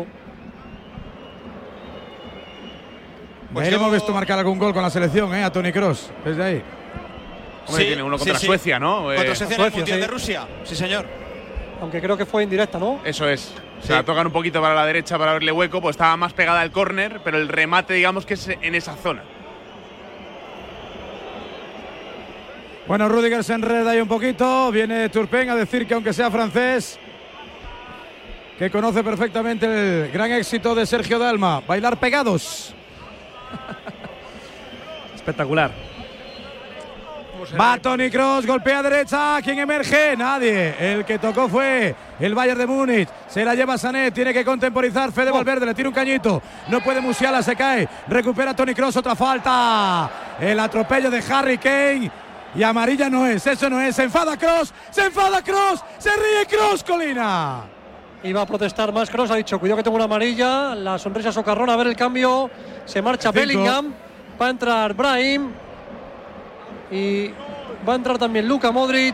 Hemos visto marcar algún gol con la selección, a Toni Kroos, desde ahí. Hombre, tiene uno contra Suecia, ¿no? Contra Suecia en el Mundial de Rusia. Sí, señor. Aunque creo que fue indirecta, ¿no? Eso es. O sea, tocan un poquito para la derecha para abrirle hueco, pues estaba más pegada al córner, pero el remate, digamos que es en esa zona. Bueno, Rüdiger se enreda ahí un poquito. Viene Turpin a decir que aunque sea francés, que conoce perfectamente el gran éxito de Sergio Dalma, bailar pegados. Espectacular. Va Toni Kroos, golpea derecha. ¿Quién emerge? Nadie. El que tocó fue el Bayern de Múnich. Se la lleva Sané. Tiene que contemporizar Fede Valverde. Le tira un cañito. No puede Musiala. Se cae. Recupera Toni Kroos. Otra falta. El atropello de Harry Kane. Y amarilla no es. Eso no es. Se enfada Kroos. Se ríe Kroos, Colina. Iba a protestar más Kroos. Ha dicho, cuidado que tengo una amarilla. La sonrisa socarrona. A ver el cambio. Se marcha Bellingham. Va a entrar Brahim. Y va a entrar también Luka Modric.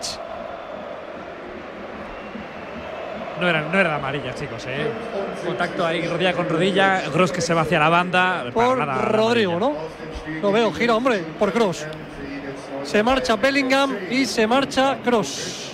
No era la amarilla, chicos, Contacto ahí, rodilla con rodilla. Kroos que se va hacia la banda. Por Rodrigo, ¿no? Lo veo, gira, hombre, por Kroos. Se marcha Bellingham y se marcha Kroos.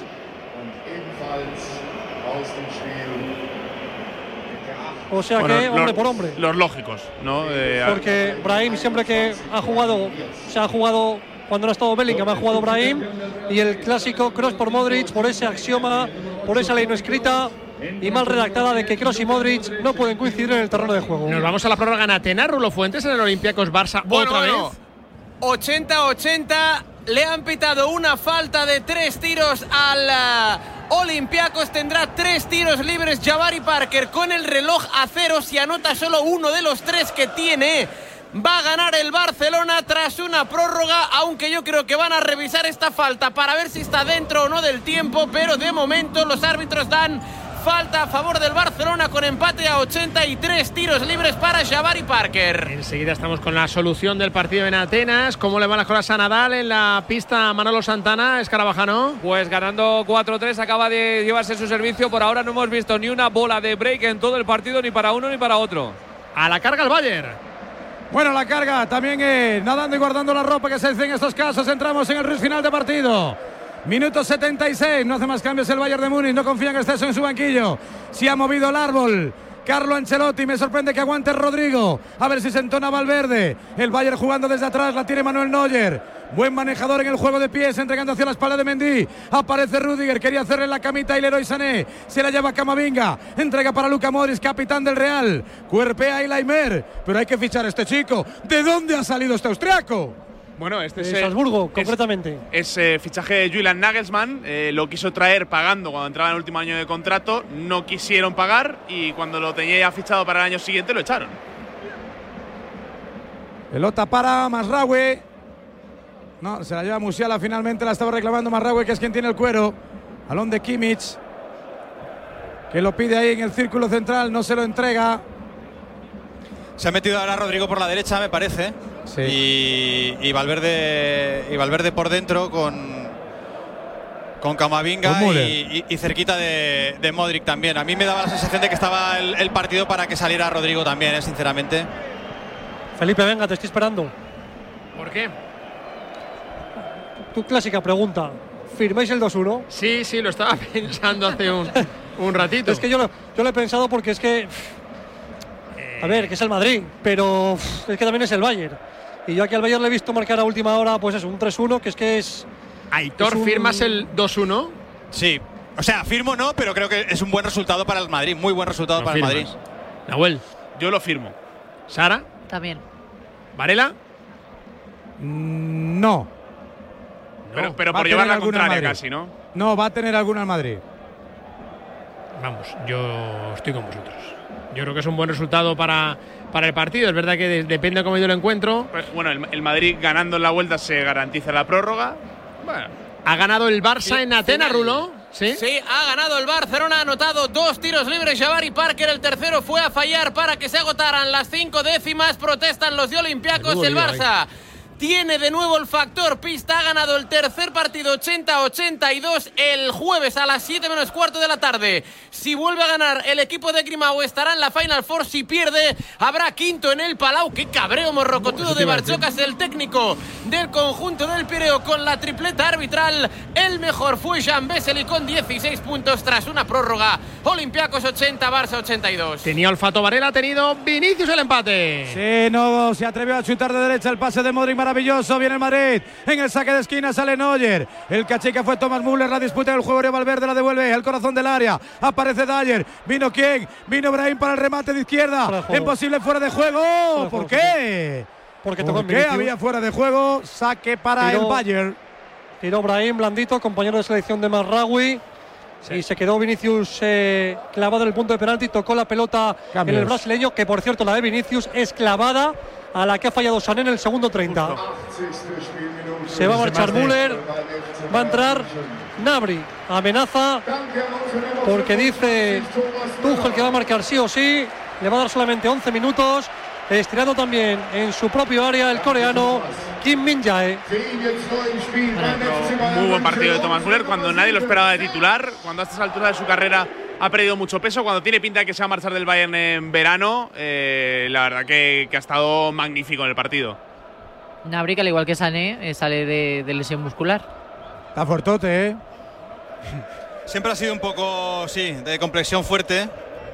O sea que, hombre por hombre. Los lógicos, ¿no? Porque Brahim siempre que ha jugado, cuando no ha estado Bellingham, ha jugado Brahim. Y el clásico Kroos por Modric, por ese axioma, por esa ley no escrita y mal redactada de que Kroos y Modric no pueden coincidir en el terreno de juego. Nos vamos a la prórroga en Atenas. Rulo Fuentes en el Olympiacos Barça otra vez. 80-80. Le han pitado una falta de 3 tiros al Olympiacos. Tendrá 3 tiros libres Jabari Parker con el reloj a 0. Si anota solo uno de los 3 que tiene, va a ganar el Barcelona tras una prórroga, aunque yo creo que van a revisar esta falta para ver si está dentro o no del tiempo, pero de momento los árbitros dan falta a favor del Barcelona con empate a 83 tiros libres para Jabari Parker. Enseguida estamos con la solución del partido en Atenas. ¿Cómo le van las cosas a Nadal en la pista Manolo Santana, Escarabajano? Pues ganando 4-3, acaba de llevarse su servicio. Por ahora no hemos visto ni una bola de break en todo el partido, ni para uno ni para otro. A la carga el Bayern. Bueno, la carga también nadando y guardando la ropa, que se dice en estos casos. Entramos en el rush final de partido. Minuto 76, no hace más cambios el Bayern de Múnich, no confía en exceso en su banquillo. Si ha movido el árbol Carlo Ancelotti, me sorprende que aguante Rodrigo. A ver si se entona Valverde. El Bayern jugando desde atrás, la tiene Manuel Neuer. Buen manejador en el juego de pies, entregando hacia la espalda de Mendy. Aparece Rüdiger, quería hacerle la camita y Leroy Sané. Se la lleva Camavinga, entrega para Luka Modric, capitán del Real. Cuerpea y Laimier, pero hay que fichar a este chico. ¿De dónde ha salido este austriaco? Bueno, este es Salzburgo, concretamente. Es fichaje de Julian Nagelsmann. Lo quiso traer pagando cuando entraba en el último año de contrato. No quisieron pagar y cuando lo tenía ya fichado para el año siguiente lo echaron. Pelota para Mazraoui. No, se la lleva Musiala finalmente. La estaba reclamando Mazraoui, que es quien tiene el cuero. Balón de Kimmich, que lo pide ahí en el círculo central, no se lo entrega. Se ha metido ahora Rodrigo por la derecha, me parece. Sí. Y Valverde por dentro con Camavinga y cerquita de Modric también. A mí me daba la sensación de que estaba el partido para que saliera Rodrigo también, sinceramente. Felipe, venga, te estoy esperando. ¿Por qué? Tu clásica pregunta. ¿Firmáis el 2-1? Sí, lo estaba pensando hace un ratito. Es que yo lo he pensado porque es que… A ver, que es el Madrid, pero es que también es el Bayern. Y yo aquí al Bayern le he visto marcar a última hora, pues eso, un 3-1, que es… Aitor, ¿firmas el 2-1? Sí. O sea, firmo no, pero creo que es un buen resultado para el Madrid. Muy buen resultado para el Madrid. Nahuel. Yo lo firmo. ¿Sara? También. ¿Varela? No. Pero por llevar la contraria casi, ¿no? No, va a tener alguna al Madrid. Vamos, yo estoy con vosotros. Yo creo que es un buen resultado para el partido. Es verdad que depende de cómo yo lo encuentro. Bueno, el Madrid ganando en la vuelta se garantiza la prórroga. Bueno. Ha ganado el Barça en Atenas, Rulo. ¿Sí? Sí, ha ganado el Barcelona, ha anotado 2 tiros libres Jabari Parker, el tercero fue a fallar para que se agotaran las 5 décimas, protestan los de Olympiacos, el Barça tiene de nuevo el factor pista, ha ganado el tercer partido 80-82 el jueves a las 7 menos cuarto de la tarde. Si vuelve a ganar el equipo de Grimau estará en la Final Four, si pierde habrá quinto en el Palau. Qué cabreo morrocotudo de Barchocas, el técnico del conjunto del Pireo con la tripleta arbitral. El mejor fue Jan Vesely con 16 puntos tras una prórroga. Olympiacos 80, Barça 82. Tenía olfato Varela, ha tenido Vinicius el empate. Sí, no se atrevió a chutar de derecha, el pase de Modric maravilloso, viene el Madrid, en el saque de esquina sale Neuer, el cachica fue Thomas Müller, la disputa del juego de Valverde la devuelve al corazón del área, aparece Dyer, vino quién, vino Brahim para el remate de izquierda, imposible fuera de juego, ¿por qué? Porque ¿Por qué había fuera de juego? Saque para el Bayern. Tiró Brahim blandito, compañero de selección de Mazraoui. Sí. Y se quedó Vinicius clavado en el punto de penalti, tocó la pelota en el brasileño, que por cierto la de Vinicius es clavada a la que ha fallado Sané en el segundo 30. Se va a marchar Müller, va a entrar Gnabry, amenaza porque dice Tuchel que va a marcar sí o sí, le va a dar solamente 11 minutos, estirando también en su propio área el coreano Kim Min-jae. Muy buen partido de Thomas Müller cuando nadie lo esperaba de titular, cuando a estas alturas de su carrera ha perdido mucho peso, cuando tiene pinta de que se va a marchar del Bayern en verano. La verdad que ha estado magnífico en el partido. Gnabry, que al igual que Sané, sale de lesión muscular. Está fuertote, Siempre ha sido un poco, sí, de complexión fuerte.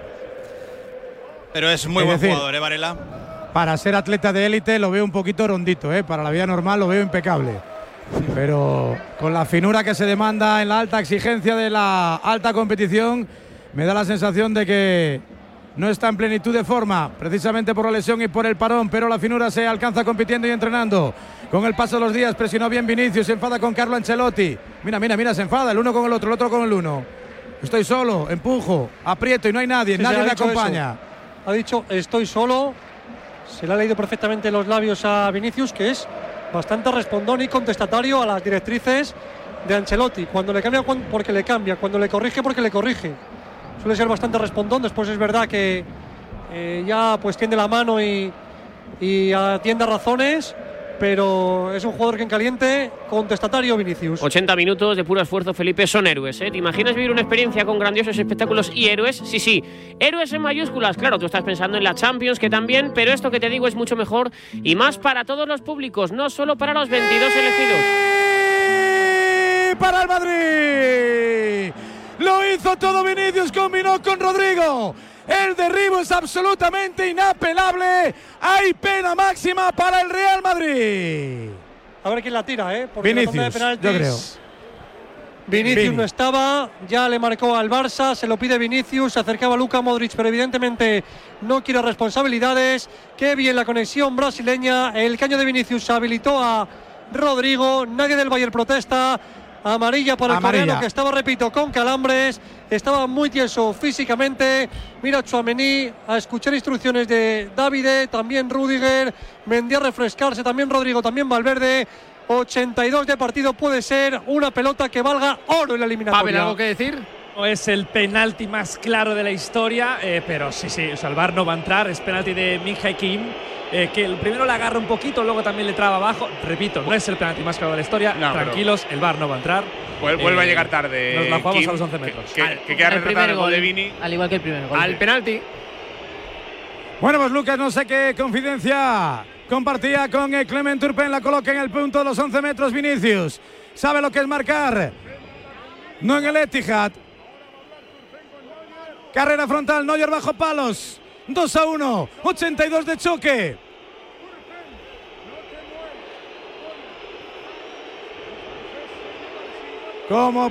Pero es muy buen jugador, Varela. Para ser atleta de élite lo veo un poquito rondito, para la vida normal lo veo impecable. Pero con la finura que se demanda en la alta exigencia de la alta competición, me da la sensación de que no está en plenitud de forma, precisamente por la lesión y por el parón, pero la finura se alcanza compitiendo y entrenando. Con el paso de los días presionó bien Vinicius, se enfada con Carlo Ancelotti. Mira, se enfada el uno con el otro con el uno. Estoy solo, empujo, aprieto y no hay nadie, nadie me acompaña. Eso. Ha dicho estoy solo, se le ha leído perfectamente los labios a Vinicius, que es bastante respondón y contestatario a las directrices de Ancelotti. Cuando le cambia porque le cambia, cuando le corrige porque le corrige. Suele ser bastante respondón, después es verdad que ya pues tiende la mano y atiende a razones, pero es un jugador que en caliente, contestatario Vinicius. 80 minutos de puro esfuerzo, Felipe, son héroes, ¿eh? ¿Te imaginas vivir una experiencia con grandiosos espectáculos y héroes? Sí, héroes en mayúsculas. Claro, tú estás pensando en la Champions, que también, pero esto que te digo es mucho mejor y más para todos los públicos, no solo para los 22 elegidos. ¡Para el Madrid! Lo hizo todo Vinicius, combinó con Rodrigo. El derribo es absolutamente inapelable. Hay pena máxima para el Real Madrid. A ver quién la tira, porque Vinicius, la tanda de penaltis, yo creo. Vinicius no estaba, ya le marcó al Barça, se lo pide Vinicius, se acercaba Luka Modric, pero evidentemente no quiere responsabilidades. Qué bien la conexión brasileña, el caño de Vinicius habilitó a Rodrigo, nadie del Bayern protesta. Amarilla para el coreano, que estaba, repito, con calambres, estaba muy tieso físicamente. Mira Tchouaméni a escuchar instrucciones de Davide, también Rüdiger, Mendy a refrescarse, también Rodrigo, también Valverde. 82 de partido puede ser una pelota que valga oro en la eliminatoria. Pavel, ¿algo que decir? No es el penalti más claro de la historia, pero sí, o sea, el VAR no va a entrar. Es penalti de Min-Jae Kim, que el primero le agarra un poquito, luego también le traba abajo. Repito, no es el penalti más claro de la historia. No, tranquilos, el VAR no va a entrar. Vuelve a llegar tarde. Nos la jugamos Kim, a los 11 metros. Que queda retratado el gol de Vini. Al igual que el primer gol. Al penalti. Bueno, pues Lucas, no sé qué confidencia compartía con Clement Turpin. La coloca en el punto de los 11 metros Vinicius. Sabe lo que es marcar. No en el Etihad. Carrera frontal, Neuer bajo palos. 2-1, 82 de choque. Como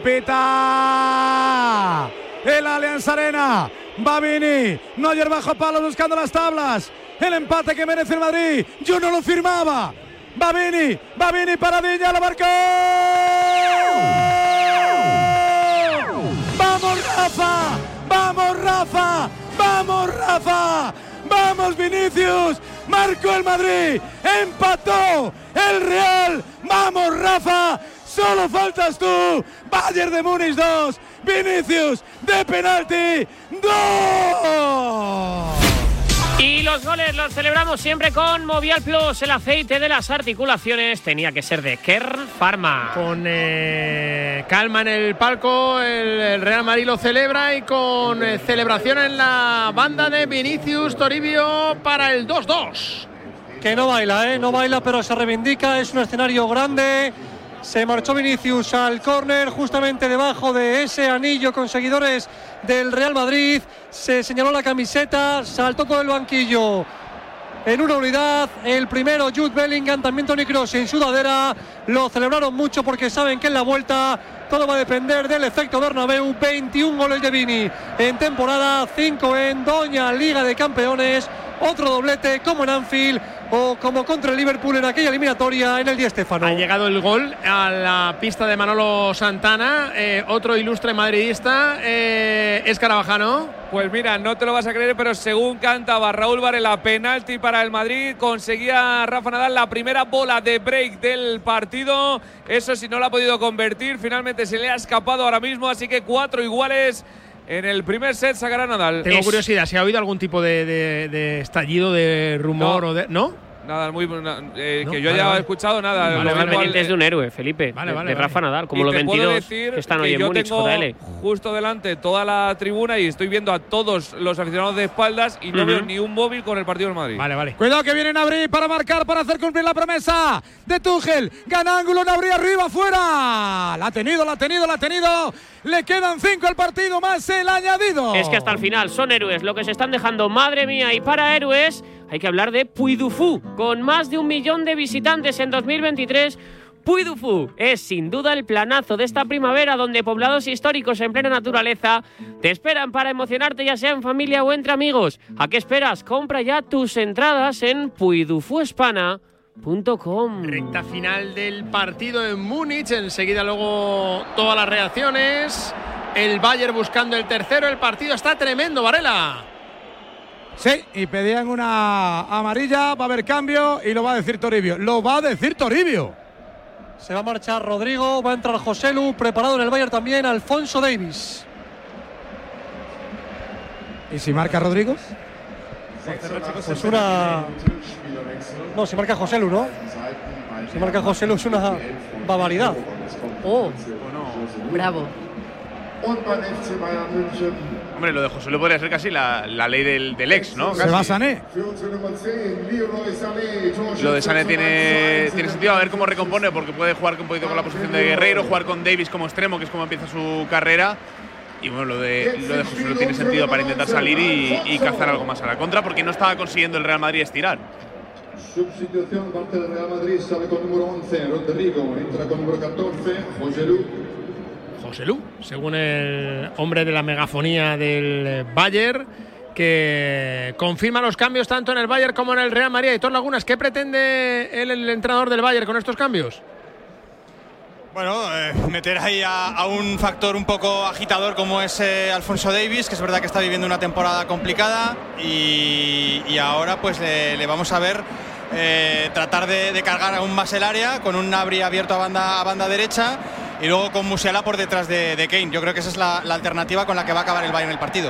pita el Allianz Arena. Va Vini, Neuer bajo palos buscando las tablas. El empate que merece el Madrid. Yo no lo firmaba. Va Vini, paradilla, la marcó. ¡Vamos, Rafa! ¡Vamos, Rafa! ¡Vamos, Rafa! ¡Vamos, Vinicius! ¡Marcó el Madrid! ¡Empató el Real! ¡Vamos, Rafa! ¡Solo faltas tú! Bayern de Múnich 2, Vinicius de penalti 2. Y los goles los celebramos siempre con Movial Plus, el aceite de las articulaciones. Tenía que ser de Kern Pharma. Con calma en el palco, el Real Madrid lo celebra y con celebración en la banda de Vinicius Toribio para el 2-2. Que no baila, no baila, pero se reivindica. Es un escenario grande. Se marchó Vinicius al córner, justamente debajo de ese anillo con seguidores del Real Madrid. Se señaló la camiseta, saltó todo el banquillo en una unidad. El primero, Jude Bellingham, también Toni Kroos en sudadera. Lo celebraron mucho porque saben que en la vuelta todo va a depender del efecto Bernabéu. 21 goles de Vini en temporada, 5 en Doña Liga de Campeones. Otro doblete como en Anfield o como contra el Liverpool en aquella eliminatoria en el Di Stéfano. Ha llegado el gol a la pista de Manolo Santana, otro ilustre madridista, Escarabajano. Pues mira, no te lo vas a creer, pero según cantaba Raúl Varela, penalti para el Madrid, conseguía Rafa Nadal la primera bola de break del partido. Eso sí, no lo ha podido convertir, finalmente se le ha escapado ahora mismo, así que 4 iguales. En el primer set sacará Nadal. Tengo curiosidad, ¿se ha oído algún tipo de estallido, de rumor? No. O de, ¿no? Nada, que yo haya escuchado nada. Es de un héroe, Felipe. De Rafa Nadal, como los 22 que están hoy en Múnich, JL. Justo delante toda la tribuna y estoy viendo a todos los aficionados de espaldas y no veo ni un móvil con el partido del Madrid. Vale. Cuidado que viene Gnabry para marcar, para hacer cumplir la promesa de Tuchel. Gana ángulo, Gnabry arriba, fuera. La ha tenido. Le quedan 5 al partido más el añadido. Es que hasta el final son héroes lo que se están dejando, madre mía. Y para héroes hay que hablar de Puy du Fou. Con más de 1 millón de visitantes en 2023, Puy du Fou es sin duda el planazo de esta primavera, donde poblados históricos en plena naturaleza te esperan para emocionarte, ya sea en familia o entre amigos. ¿A qué esperas? Compra ya tus entradas en puydufouespana.com. Recta final del partido en Múnich, enseguida luego todas las reacciones. El Bayern buscando el tercero, el partido está tremendo, Varela. Sí, y pedían una amarilla, va a haber cambio y lo va a decir Toribio. Se va a marchar Rodrigo, va a entrar Joselu, preparado en el Bayern también Alfonso Davies. ¿Y si marca Rodrigo? Pues una… No, si marca Joselu, ¿no? Si marca Joselu es una barbaridad. Oh, bravo. Hombre, lo de José Lu podría ser casi la ley del ex, ¿no? Se va Sané. Lo de Sané tiene sentido, a ver cómo recompone, porque puede jugar un poquito con la posición de Guerreiro, jugar con Davies como extremo, que es como empieza su carrera. Y bueno, lo de José Lu tiene sentido para intentar salir y cazar algo más a la contra, porque no estaba consiguiendo el Real Madrid estirar. Substitución parte del Real Madrid, sale con número 11 Rodrigo, entra con número 14 José Lu, según el hombre de la megafonía del Bayern, que confirma los cambios tanto en el Bayern como en el Real Madrid. Aitor Lagunas, ¿qué pretende el entrenador del Bayern con estos cambios? Bueno, meter ahí a un factor un poco agitador como es Alfonso Davies, que es verdad que está viviendo una temporada complicada y ahora pues le vamos a ver tratar de cargar aún más el área con un Gnabry abierto a banda derecha y luego con Musiala por detrás de Kane. Yo creo que esa es la alternativa con la que va a acabar el Bayern el partido.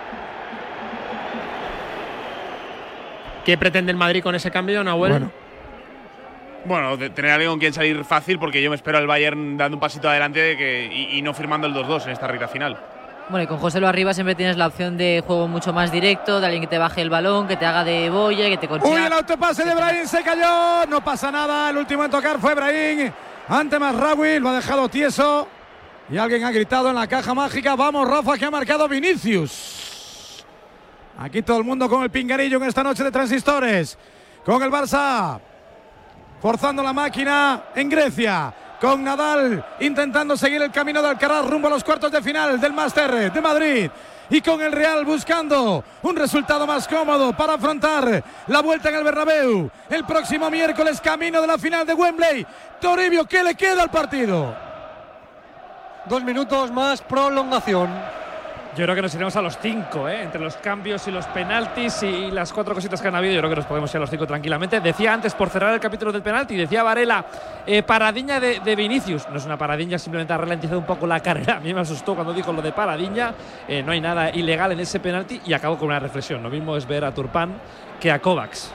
¿Qué pretende el Madrid con ese cambio, Nahuel? Bueno, tener a alguien con quien salir fácil, porque yo me espero al Bayern dando un pasito adelante y no firmando el 2-2 en esta recta final. Bueno, y con José Lu arriba siempre tienes la opción de juego mucho más directo, de alguien que te baje el balón, que te haga de boya, que te consiga. ¡Uy, el autopase de Brahim se cayó! No pasa nada, el último en tocar fue Brahim. Ante Mazraoui, lo ha dejado tieso. Y alguien ha gritado en la caja mágica. Vamos, Rafa, que ha marcado Vinicius. Aquí todo el mundo con el pinganillo en esta noche de transistores. Con el Barça forzando la máquina en Grecia. Con Nadal intentando seguir el camino de Alcaraz rumbo a los cuartos de final del Máster de Madrid. Y con el Real buscando un resultado más cómodo para afrontar la vuelta en el Bernabéu. El próximo miércoles, camino de la final de Wembley. Toribio, ¿qué le queda al partido? 2 minutos más prolongación. Yo creo que nos iremos a los 5, entre los cambios y los penaltis y las 4 cositas que han habido. Yo creo que nos podemos ir a los 5 tranquilamente. Decía antes, por cerrar el capítulo del penalti, decía Varela, paradiña de Vinicius. No es una paradiña, simplemente ha ralentizado un poco la carrera. A mí me asustó cuando dijo lo de paradiña. No hay nada ilegal en ese penalti. Y acabo con una reflexión. Lo mismo es ver a Turpán que a Kovacs.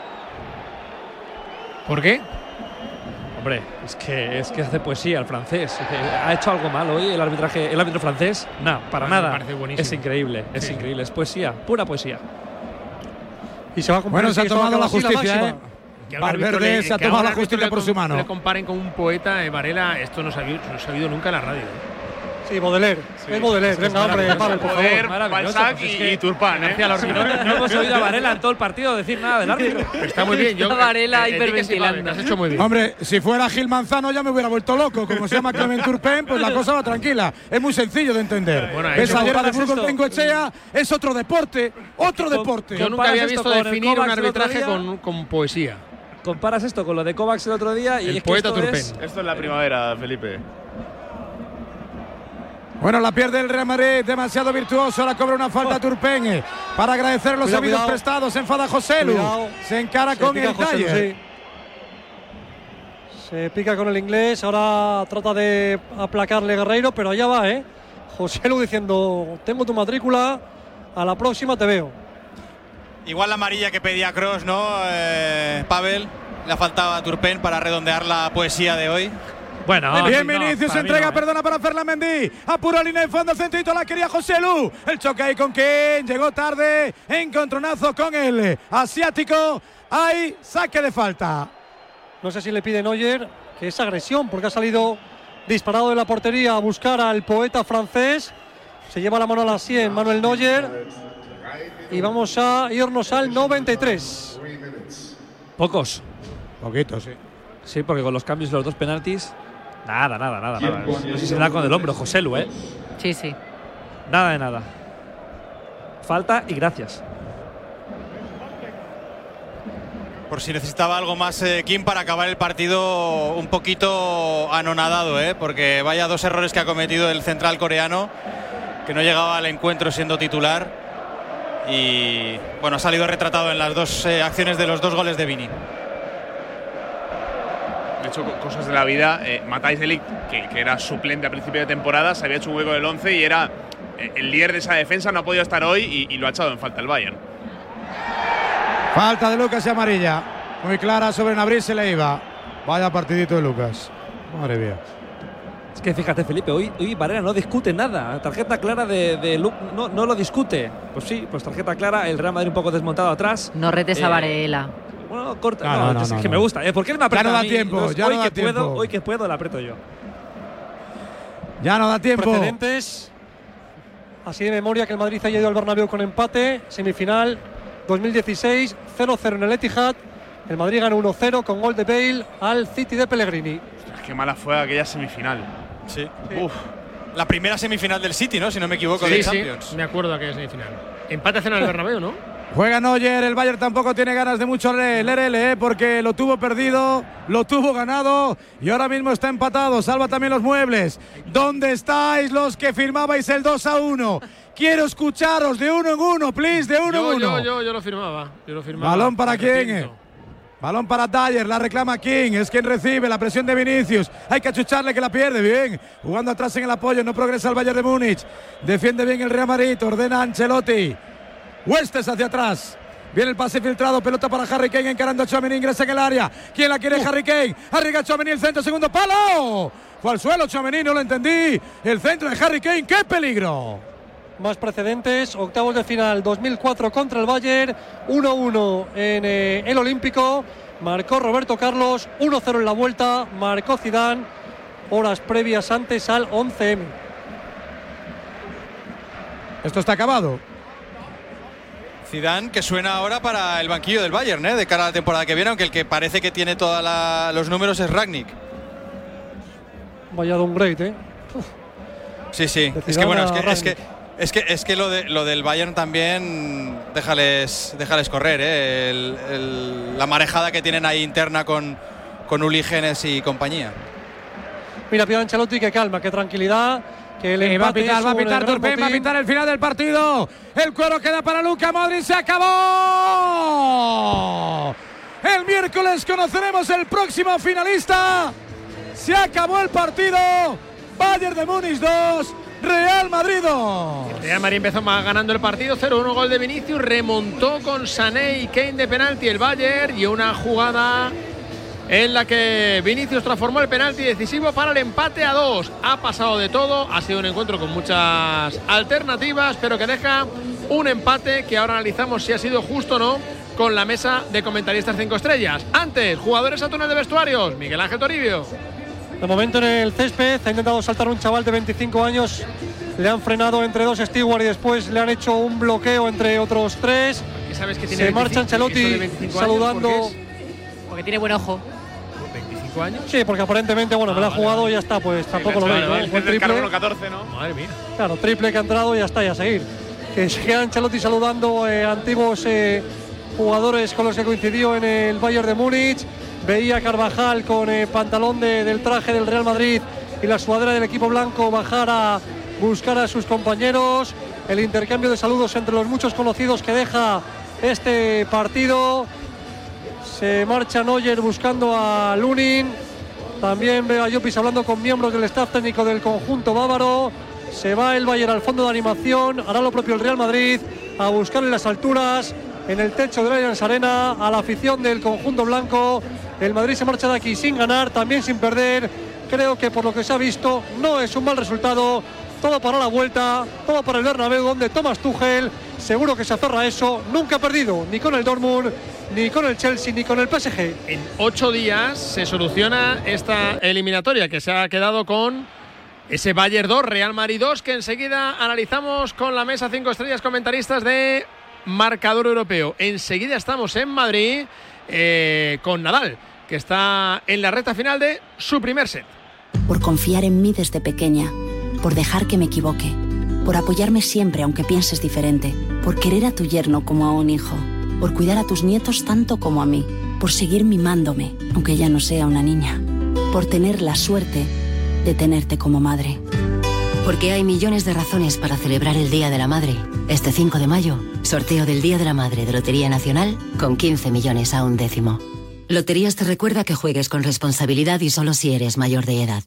¿Por qué? Hombre, es que hace poesía el francés. ¿Ha hecho algo mal hoy el árbitro francés? No, para nada. Me parece buenísimo. Es increíble, es increíble. Es poesía, pura poesía. Y se va a cumplir. Bueno, se ha tomado la justicia, Valverde se ha tomado la justicia por su mano. Le comparen con un poeta, Varela, esto no se ha habido nunca en la radio. Sí, Baudelaire. Es Baudelaire. Venga, hombre, Pavel, por favor. Balzac y Turpán, No hemos oído a Varela en todo el partido decir nada del árbitro. Está muy bien. Varela hiperventilando. Has hecho muy bien. Hombre, si fuera Gil Manzano ya me hubiera vuelto loco. Como se llama Clement Turpin, pues la cosa va tranquila. Es muy sencillo de entender. Bueno, ves ayer de Burgos Bengoechea, es otro deporte. Otro deporte. Yo nunca había visto definir un arbitraje con poesía. Comparas esto con lo de Kovacs el otro día y el es poeta que Turpin. Esto es la primavera, Felipe. Bueno, la pierde el Real Madrid, demasiado virtuoso. Ahora cobra una falta Turpin para agradecer los servicios prestados. Se enfada José Lu. Se encara con el Taller. Se pica con el inglés. Ahora trata de aplacarle Guerreiro, pero allá va, José Lu diciendo: tengo tu matrícula, a la próxima te veo. Igual la amarilla que pedía Kroos, ¿no? Pavel, le faltaba a Turpin para redondear la poesía de hoy. Bueno, bien, Vinicius entrega, perdona para Ferland Mendy. Apura línea de fondo, centrito, la quería José Lu. El choque ahí con Kane, llegó tarde. Encontronazo con el asiático. Hay saque de falta. No sé si le pide Neuer que es agresión, porque ha salido disparado de la portería a buscar al poeta francés. Se lleva la mano a la sien Manuel Neuer. Y vamos a irnos al 93. Pocos. Poquitos, sí. Sí, porque con los cambios de los 2 penaltis. Nada. No sé si se da con el hombro, José Lu, Sí. Nada de nada. Falta y gracias. Por si necesitaba algo más Kim para acabar el partido un poquito anonadado, porque vaya 2 errores que ha cometido el central coreano, que no llegaba al encuentro siendo titular. Y bueno, ha salido retratado en las 2 acciones de los 2 goles de Vini. De hecho, cosas de la vida. Matthijs de Ligt, que era suplente a principio de temporada, se había hecho un hueco del 11 y era el líder de esa defensa. No ha podido estar hoy y lo ha echado en falta el Bayern. Falta de Lucas y amarilla. Muy clara sobre Gnabry, se le iba. Vaya partidito de Lucas. Madre mía. Es que fíjate, Felipe, hoy Varela no discute nada. Tarjeta clara de Luke, no lo discute. Pues sí, pues tarjeta clara. El Real Madrid un poco desmontado atrás. No retes a Varela. Bueno, corta. No, es que me gusta. ¿Por qué él me aprieta? Ya no da a mí? tiempo. Ya no da tiempo. Hoy que puedo, la aprieto yo. Ya no da tiempo. Precedentes. Así de memoria que el Madrid haya ido al Bernabéu con empate. Semifinal 2016, 0-0 en el Etihad. El Madrid ganó 1-0 con gol de Bale al City de Pellegrini. Ostras, qué mala fue aquella semifinal. Sí. Uf. La primera semifinal del City, ¿no? Si no me equivoco, de Champions. Sí, me acuerdo de aquella semifinal. Empate en el Bernabéu, ¿no? Juega Neuer, el Bayern tampoco tiene ganas de mucho leer, porque lo tuvo perdido, lo tuvo ganado y ahora mismo está empatado. Salva también los muebles. ¿Dónde estáis los que firmabais el 2-1? Quiero escucharos de 1 en 1, please, de 1 en 1. Yo lo firmaba. ¿Balón para quién? Balón para Dyer, la reclama King, es quien recibe la presión de Vinicius. Hay que achucharle que la pierde bien. Jugando atrás en el apoyo, no progresa el Bayern de Múnich. Defiende bien el Real Madrid, ordena Ancelotti. Huestes hacia atrás. Viene el pase filtrado, pelota para Harry Kane encarando a Tchouaméni, ingresa en el área. ¿Quién la quiere? Harry Kane. Arriba Tchouaméni, el centro, segundo palo. Fue al suelo Tchouaméni, no lo entendí. El centro de Harry Kane, ¡qué peligro! Más precedentes, octavos de final 2004 contra el Bayern, 1-1 en el Olímpico, marcó Roberto Carlos, 1-0 en la vuelta, marcó Zidane, horas previas antes al 11M. Esto está acabado. Zidane que suena ahora para el banquillo del Bayern, de cara a la temporada que viene, aunque el que parece que tiene todos los números es Rangnick. Vaya downgrade, Sí. Es que bueno, es que lo del Bayern también déjales correr, la marejada que tienen ahí interna con Uli Genes y compañía. Mira, pide Ancelotti que calma, que tranquilidad, que el empate va a pitar Turpin, va a pitar el final del partido. El cuero queda para Luka Modric, se acabó. El miércoles conoceremos el próximo finalista. Se acabó el partido. Bayern de Múnich 2, Real Madrid 2. El Real Madrid empezó ganando el partido 0-1, gol de Vinicius, remontó con Sané y Kane de penalti el Bayern, y una jugada en la que Vinicius transformó el penalti decisivo para el empate a 2. Ha pasado de todo, ha sido un encuentro con muchas alternativas, pero que deja un empate que ahora analizamos si ha sido justo o no con la mesa de comentaristas 5 estrellas. Antes, jugadores a túnel de vestuarios, Miguel Ángel Toribio. De momento en el césped ha intentado saltar un chaval de 25 años, le han frenado entre dos stewards y después le han hecho un bloqueo entre otros tres. ¿Sabes que tiene Se marcha Ancelotti saludando. Porque tiene buen ojo. 25 años. Sí, porque aparentemente, me la ha jugado y ya está, pues tampoco lo veis, ¿no? El triple. Carbono 14, ¿no? Madre mía. Claro, triple que ha entrado y ya está, y a seguir. Que se queda Ancelotti saludando antiguos jugadores con los que coincidió en el Bayern de Múnich. Veía a Carvajal con pantalón del traje del Real Madrid y la sudadera del equipo blanco bajar a buscar a sus compañeros. El intercambio de saludos entre los muchos conocidos que deja este partido. Se marcha Neuer buscando a Lunin. También veo a Llopis hablando con miembros del staff técnico del conjunto bávaro. Se va el Bayern al fondo de animación. Hará lo propio el Real Madrid a buscar en las alturas, en el techo de Allianz Arena, a la afición del conjunto blanco. El Madrid se marcha de aquí sin ganar, también sin perder. Creo que por lo que se ha visto no es un mal resultado. Todo para la vuelta, todo para el Bernabéu, donde Thomas Tuchel seguro que se aferra a eso. Nunca ha perdido, ni con el Dortmund, ni con el Chelsea, ni con el PSG. En 8 días se soluciona esta eliminatoria, que se ha quedado con ese Bayern 2, Real Madrid 2, que enseguida analizamos con la mesa 5 estrellas comentaristas de Marcador Europeo. Enseguida estamos en Madrid con Nadal, que está en la recta final de su primer set. Por confiar en mí desde pequeña, por dejar que me equivoque, por apoyarme siempre aunque pienses diferente, por querer a tu yerno como a un hijo, por cuidar a tus nietos tanto como a mí, por seguir mimándome aunque ya no sea una niña, por tener la suerte de tenerte como madre. Porque hay millones de razones para celebrar el Día de la Madre. Este 5 de mayo, sorteo del Día de la Madre de Lotería Nacional con 15 millones a un décimo. Loterías te recuerda que juegues con responsabilidad y solo si eres mayor de edad.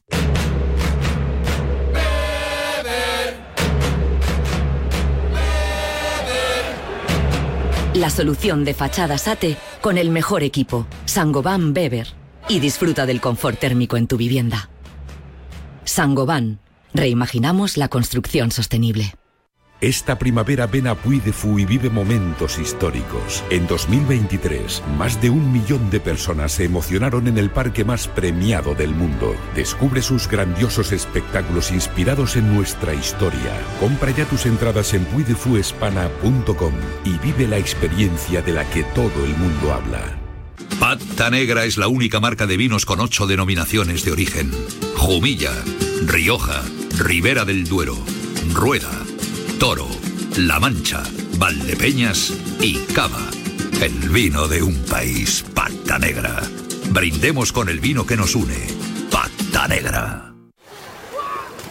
La solución de fachadas ATE con el mejor equipo, Saint-Gobain Weber. Y disfruta del confort térmico en tu vivienda. Saint-Gobain. Reimaginamos la construcción sostenible. Esta primavera ven a Puy de Fou y vive momentos históricos. En 2023, más de 1 millón de personas se emocionaron en el parque más premiado del mundo. Descubre sus grandiosos espectáculos inspirados en nuestra historia. Compra ya tus entradas en puydefouespana.com y vive la experiencia de la que todo el mundo habla. Pata Negra es la única marca de vinos con 8 denominaciones de origen. Jumilla, Rioja, Ribera del Duero, Rueda, Toro, La Mancha, Valdepeñas y Cava. El vino de un país. Pata Negra. Brindemos con el vino que nos une. Pata Negra.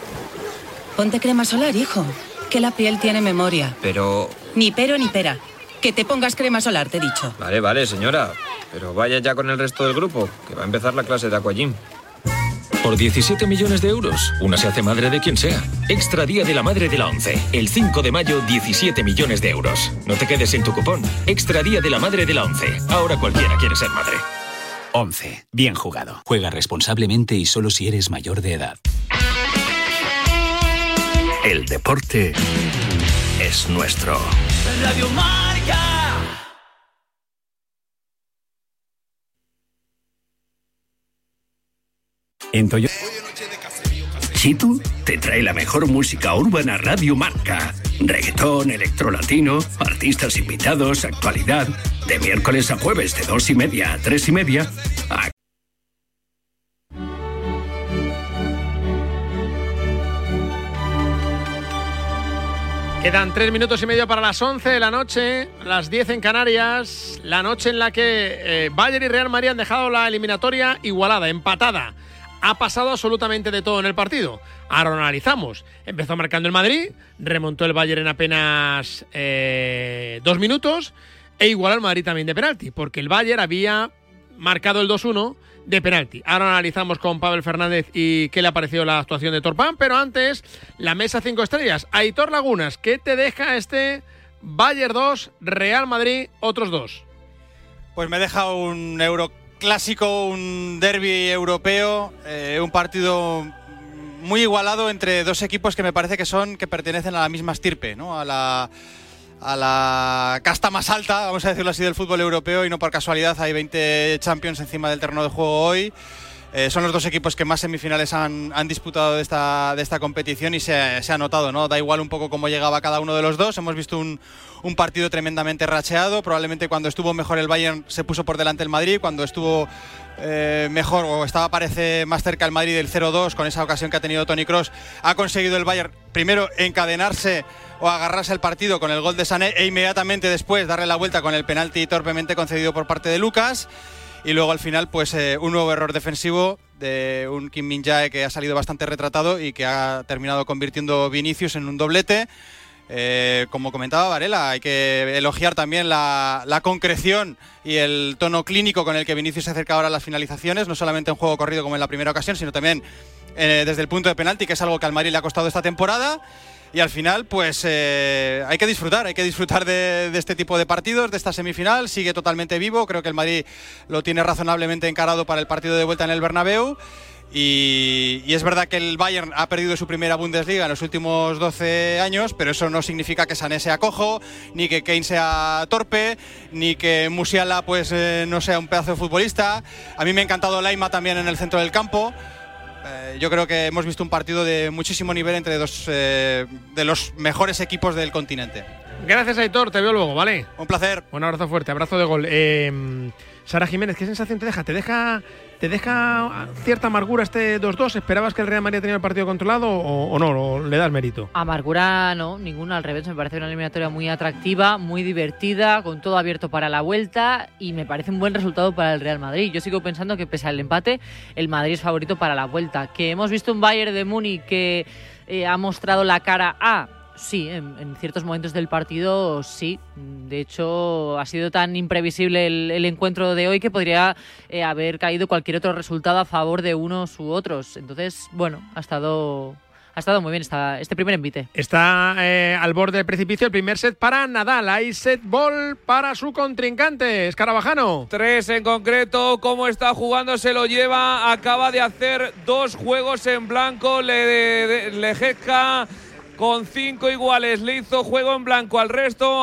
Ponte crema solar, hijo, que la piel tiene memoria. Pero... Ni pero ni pera. Que te pongas crema solar, te he dicho. Vale, señora. Pero vaya ya con el resto del grupo, que va a empezar la clase de aquagym. Por 17 millones de euros, una se hace madre de quien sea. Extra Día de la Madre de la ONCE. El 5 de mayo, 17 millones de euros. No te quedes sin tu cupón. Extra Día de la Madre de la ONCE. Ahora cualquiera quiere ser madre. ONCE. Bien jugado. Juega responsablemente y solo si eres mayor de edad. El deporte es nuestro. Radio Marca. En Toyota, Chitu te trae la mejor música urbana Radio Marca. Reggaetón, electrolatino, artistas invitados, actualidad. De miércoles a jueves de 2:30 a 3:30. Quedan 3 minutos y medio para las 11 de la noche, las 10 en Canarias. La noche en la que Bayern y Real Madrid han dejado la eliminatoria igualada, empatada. Ha pasado absolutamente de todo en el partido. Ahora lo analizamos. Empezó marcando el Madrid, remontó el Bayern en apenas 2 minutos e igualó al Madrid también de penalti, porque el Bayern había marcado el 2-1 de penalti. Ahora analizamos con Pavel Fernández y qué le ha parecido la actuación de Torpán, pero antes, la mesa 5 estrellas. Aitor Lagunas, ¿qué te deja este Bayern 2, Real Madrid otros 2? Pues me deja un Euroclásico, un derbi europeo, un partido muy igualado entre dos equipos que me parece que pertenecen a la misma estirpe, ¿no? A la casta más alta, vamos a decirlo así, del fútbol europeo, y no por casualidad hay 20 Champions encima del terreno de juego hoy. Son los dos equipos que más semifinales han disputado de esta competición y se ha notado, ¿no? Da igual un poco cómo llegaba cada uno de los dos. Hemos visto un partido tremendamente racheado. Probablemente cuando estuvo mejor el Bayern se puso por delante el Madrid. Cuando estuvo mejor o parece más cerca el Madrid del 0-2, con esa ocasión que ha tenido Toni Kroos, ha conseguido el Bayern primero encadenarse o agarrarse al partido con el gol de Sané e inmediatamente después darle la vuelta con el penalti torpemente concedido por parte de Lucas. Y luego al final pues un nuevo error defensivo de un Kim Min-jae que ha salido bastante retratado y que ha terminado convirtiendo Vinicius en un doblete. Como comentaba Varela, hay que elogiar también la concreción y el tono clínico con el que Vinicius se acerca ahora a las finalizaciones, no solamente en juego corrido como en la primera ocasión, sino también desde el punto de penalti, que es algo que al Madrid le ha costado esta temporada. Y al final, pues hay que disfrutar de este tipo de partidos, de esta semifinal. Sigue totalmente vivo, creo que el Madrid lo tiene razonablemente encarado para el partido de vuelta en el Bernabéu. Y es verdad que el Bayern ha perdido su primera Bundesliga en los últimos 12 años, pero eso no significa que Sané sea cojo, ni que Kane sea torpe, ni que Musiala pues no sea un pedazo de futbolista. A mí me ha encantado Laima también en el centro del campo. Yo creo que hemos visto un partido de muchísimo nivel entre dos de los mejores equipos del continente. Gracias, Aitor, te veo luego, ¿vale? Un placer. Un abrazo fuerte, abrazo de gol. Sara Jiménez, ¿qué sensación te deja? ¿Te deja cierta amargura este 2-2? ¿Esperabas que el Real Madrid tenía el partido controlado o no? ¿O le das mérito? Amargura no, ninguna, al revés. Me parece una eliminatoria muy atractiva, muy divertida, con todo abierto para la vuelta, y me parece un buen resultado para el Real Madrid. Yo sigo pensando que pese al empate, el Madrid es favorito para la vuelta. Que hemos visto un Bayern de Múnich que ha mostrado la cara A. Sí, en ciertos momentos del partido sí. De hecho, ha sido tan imprevisible el encuentro de hoy que podría haber caído cualquier otro resultado a favor de unos u otros. Entonces, bueno, ha estado muy bien este primer envite. Está al borde del precipicio el primer set para Nadal. Hay set ball para su contrincante, Escarabajano. 3 en concreto. ¿Cómo está jugando? Se lo lleva. Acaba de hacer 2 juegos en blanco. Lehecka con 5 iguales le hizo juego en blanco al resto.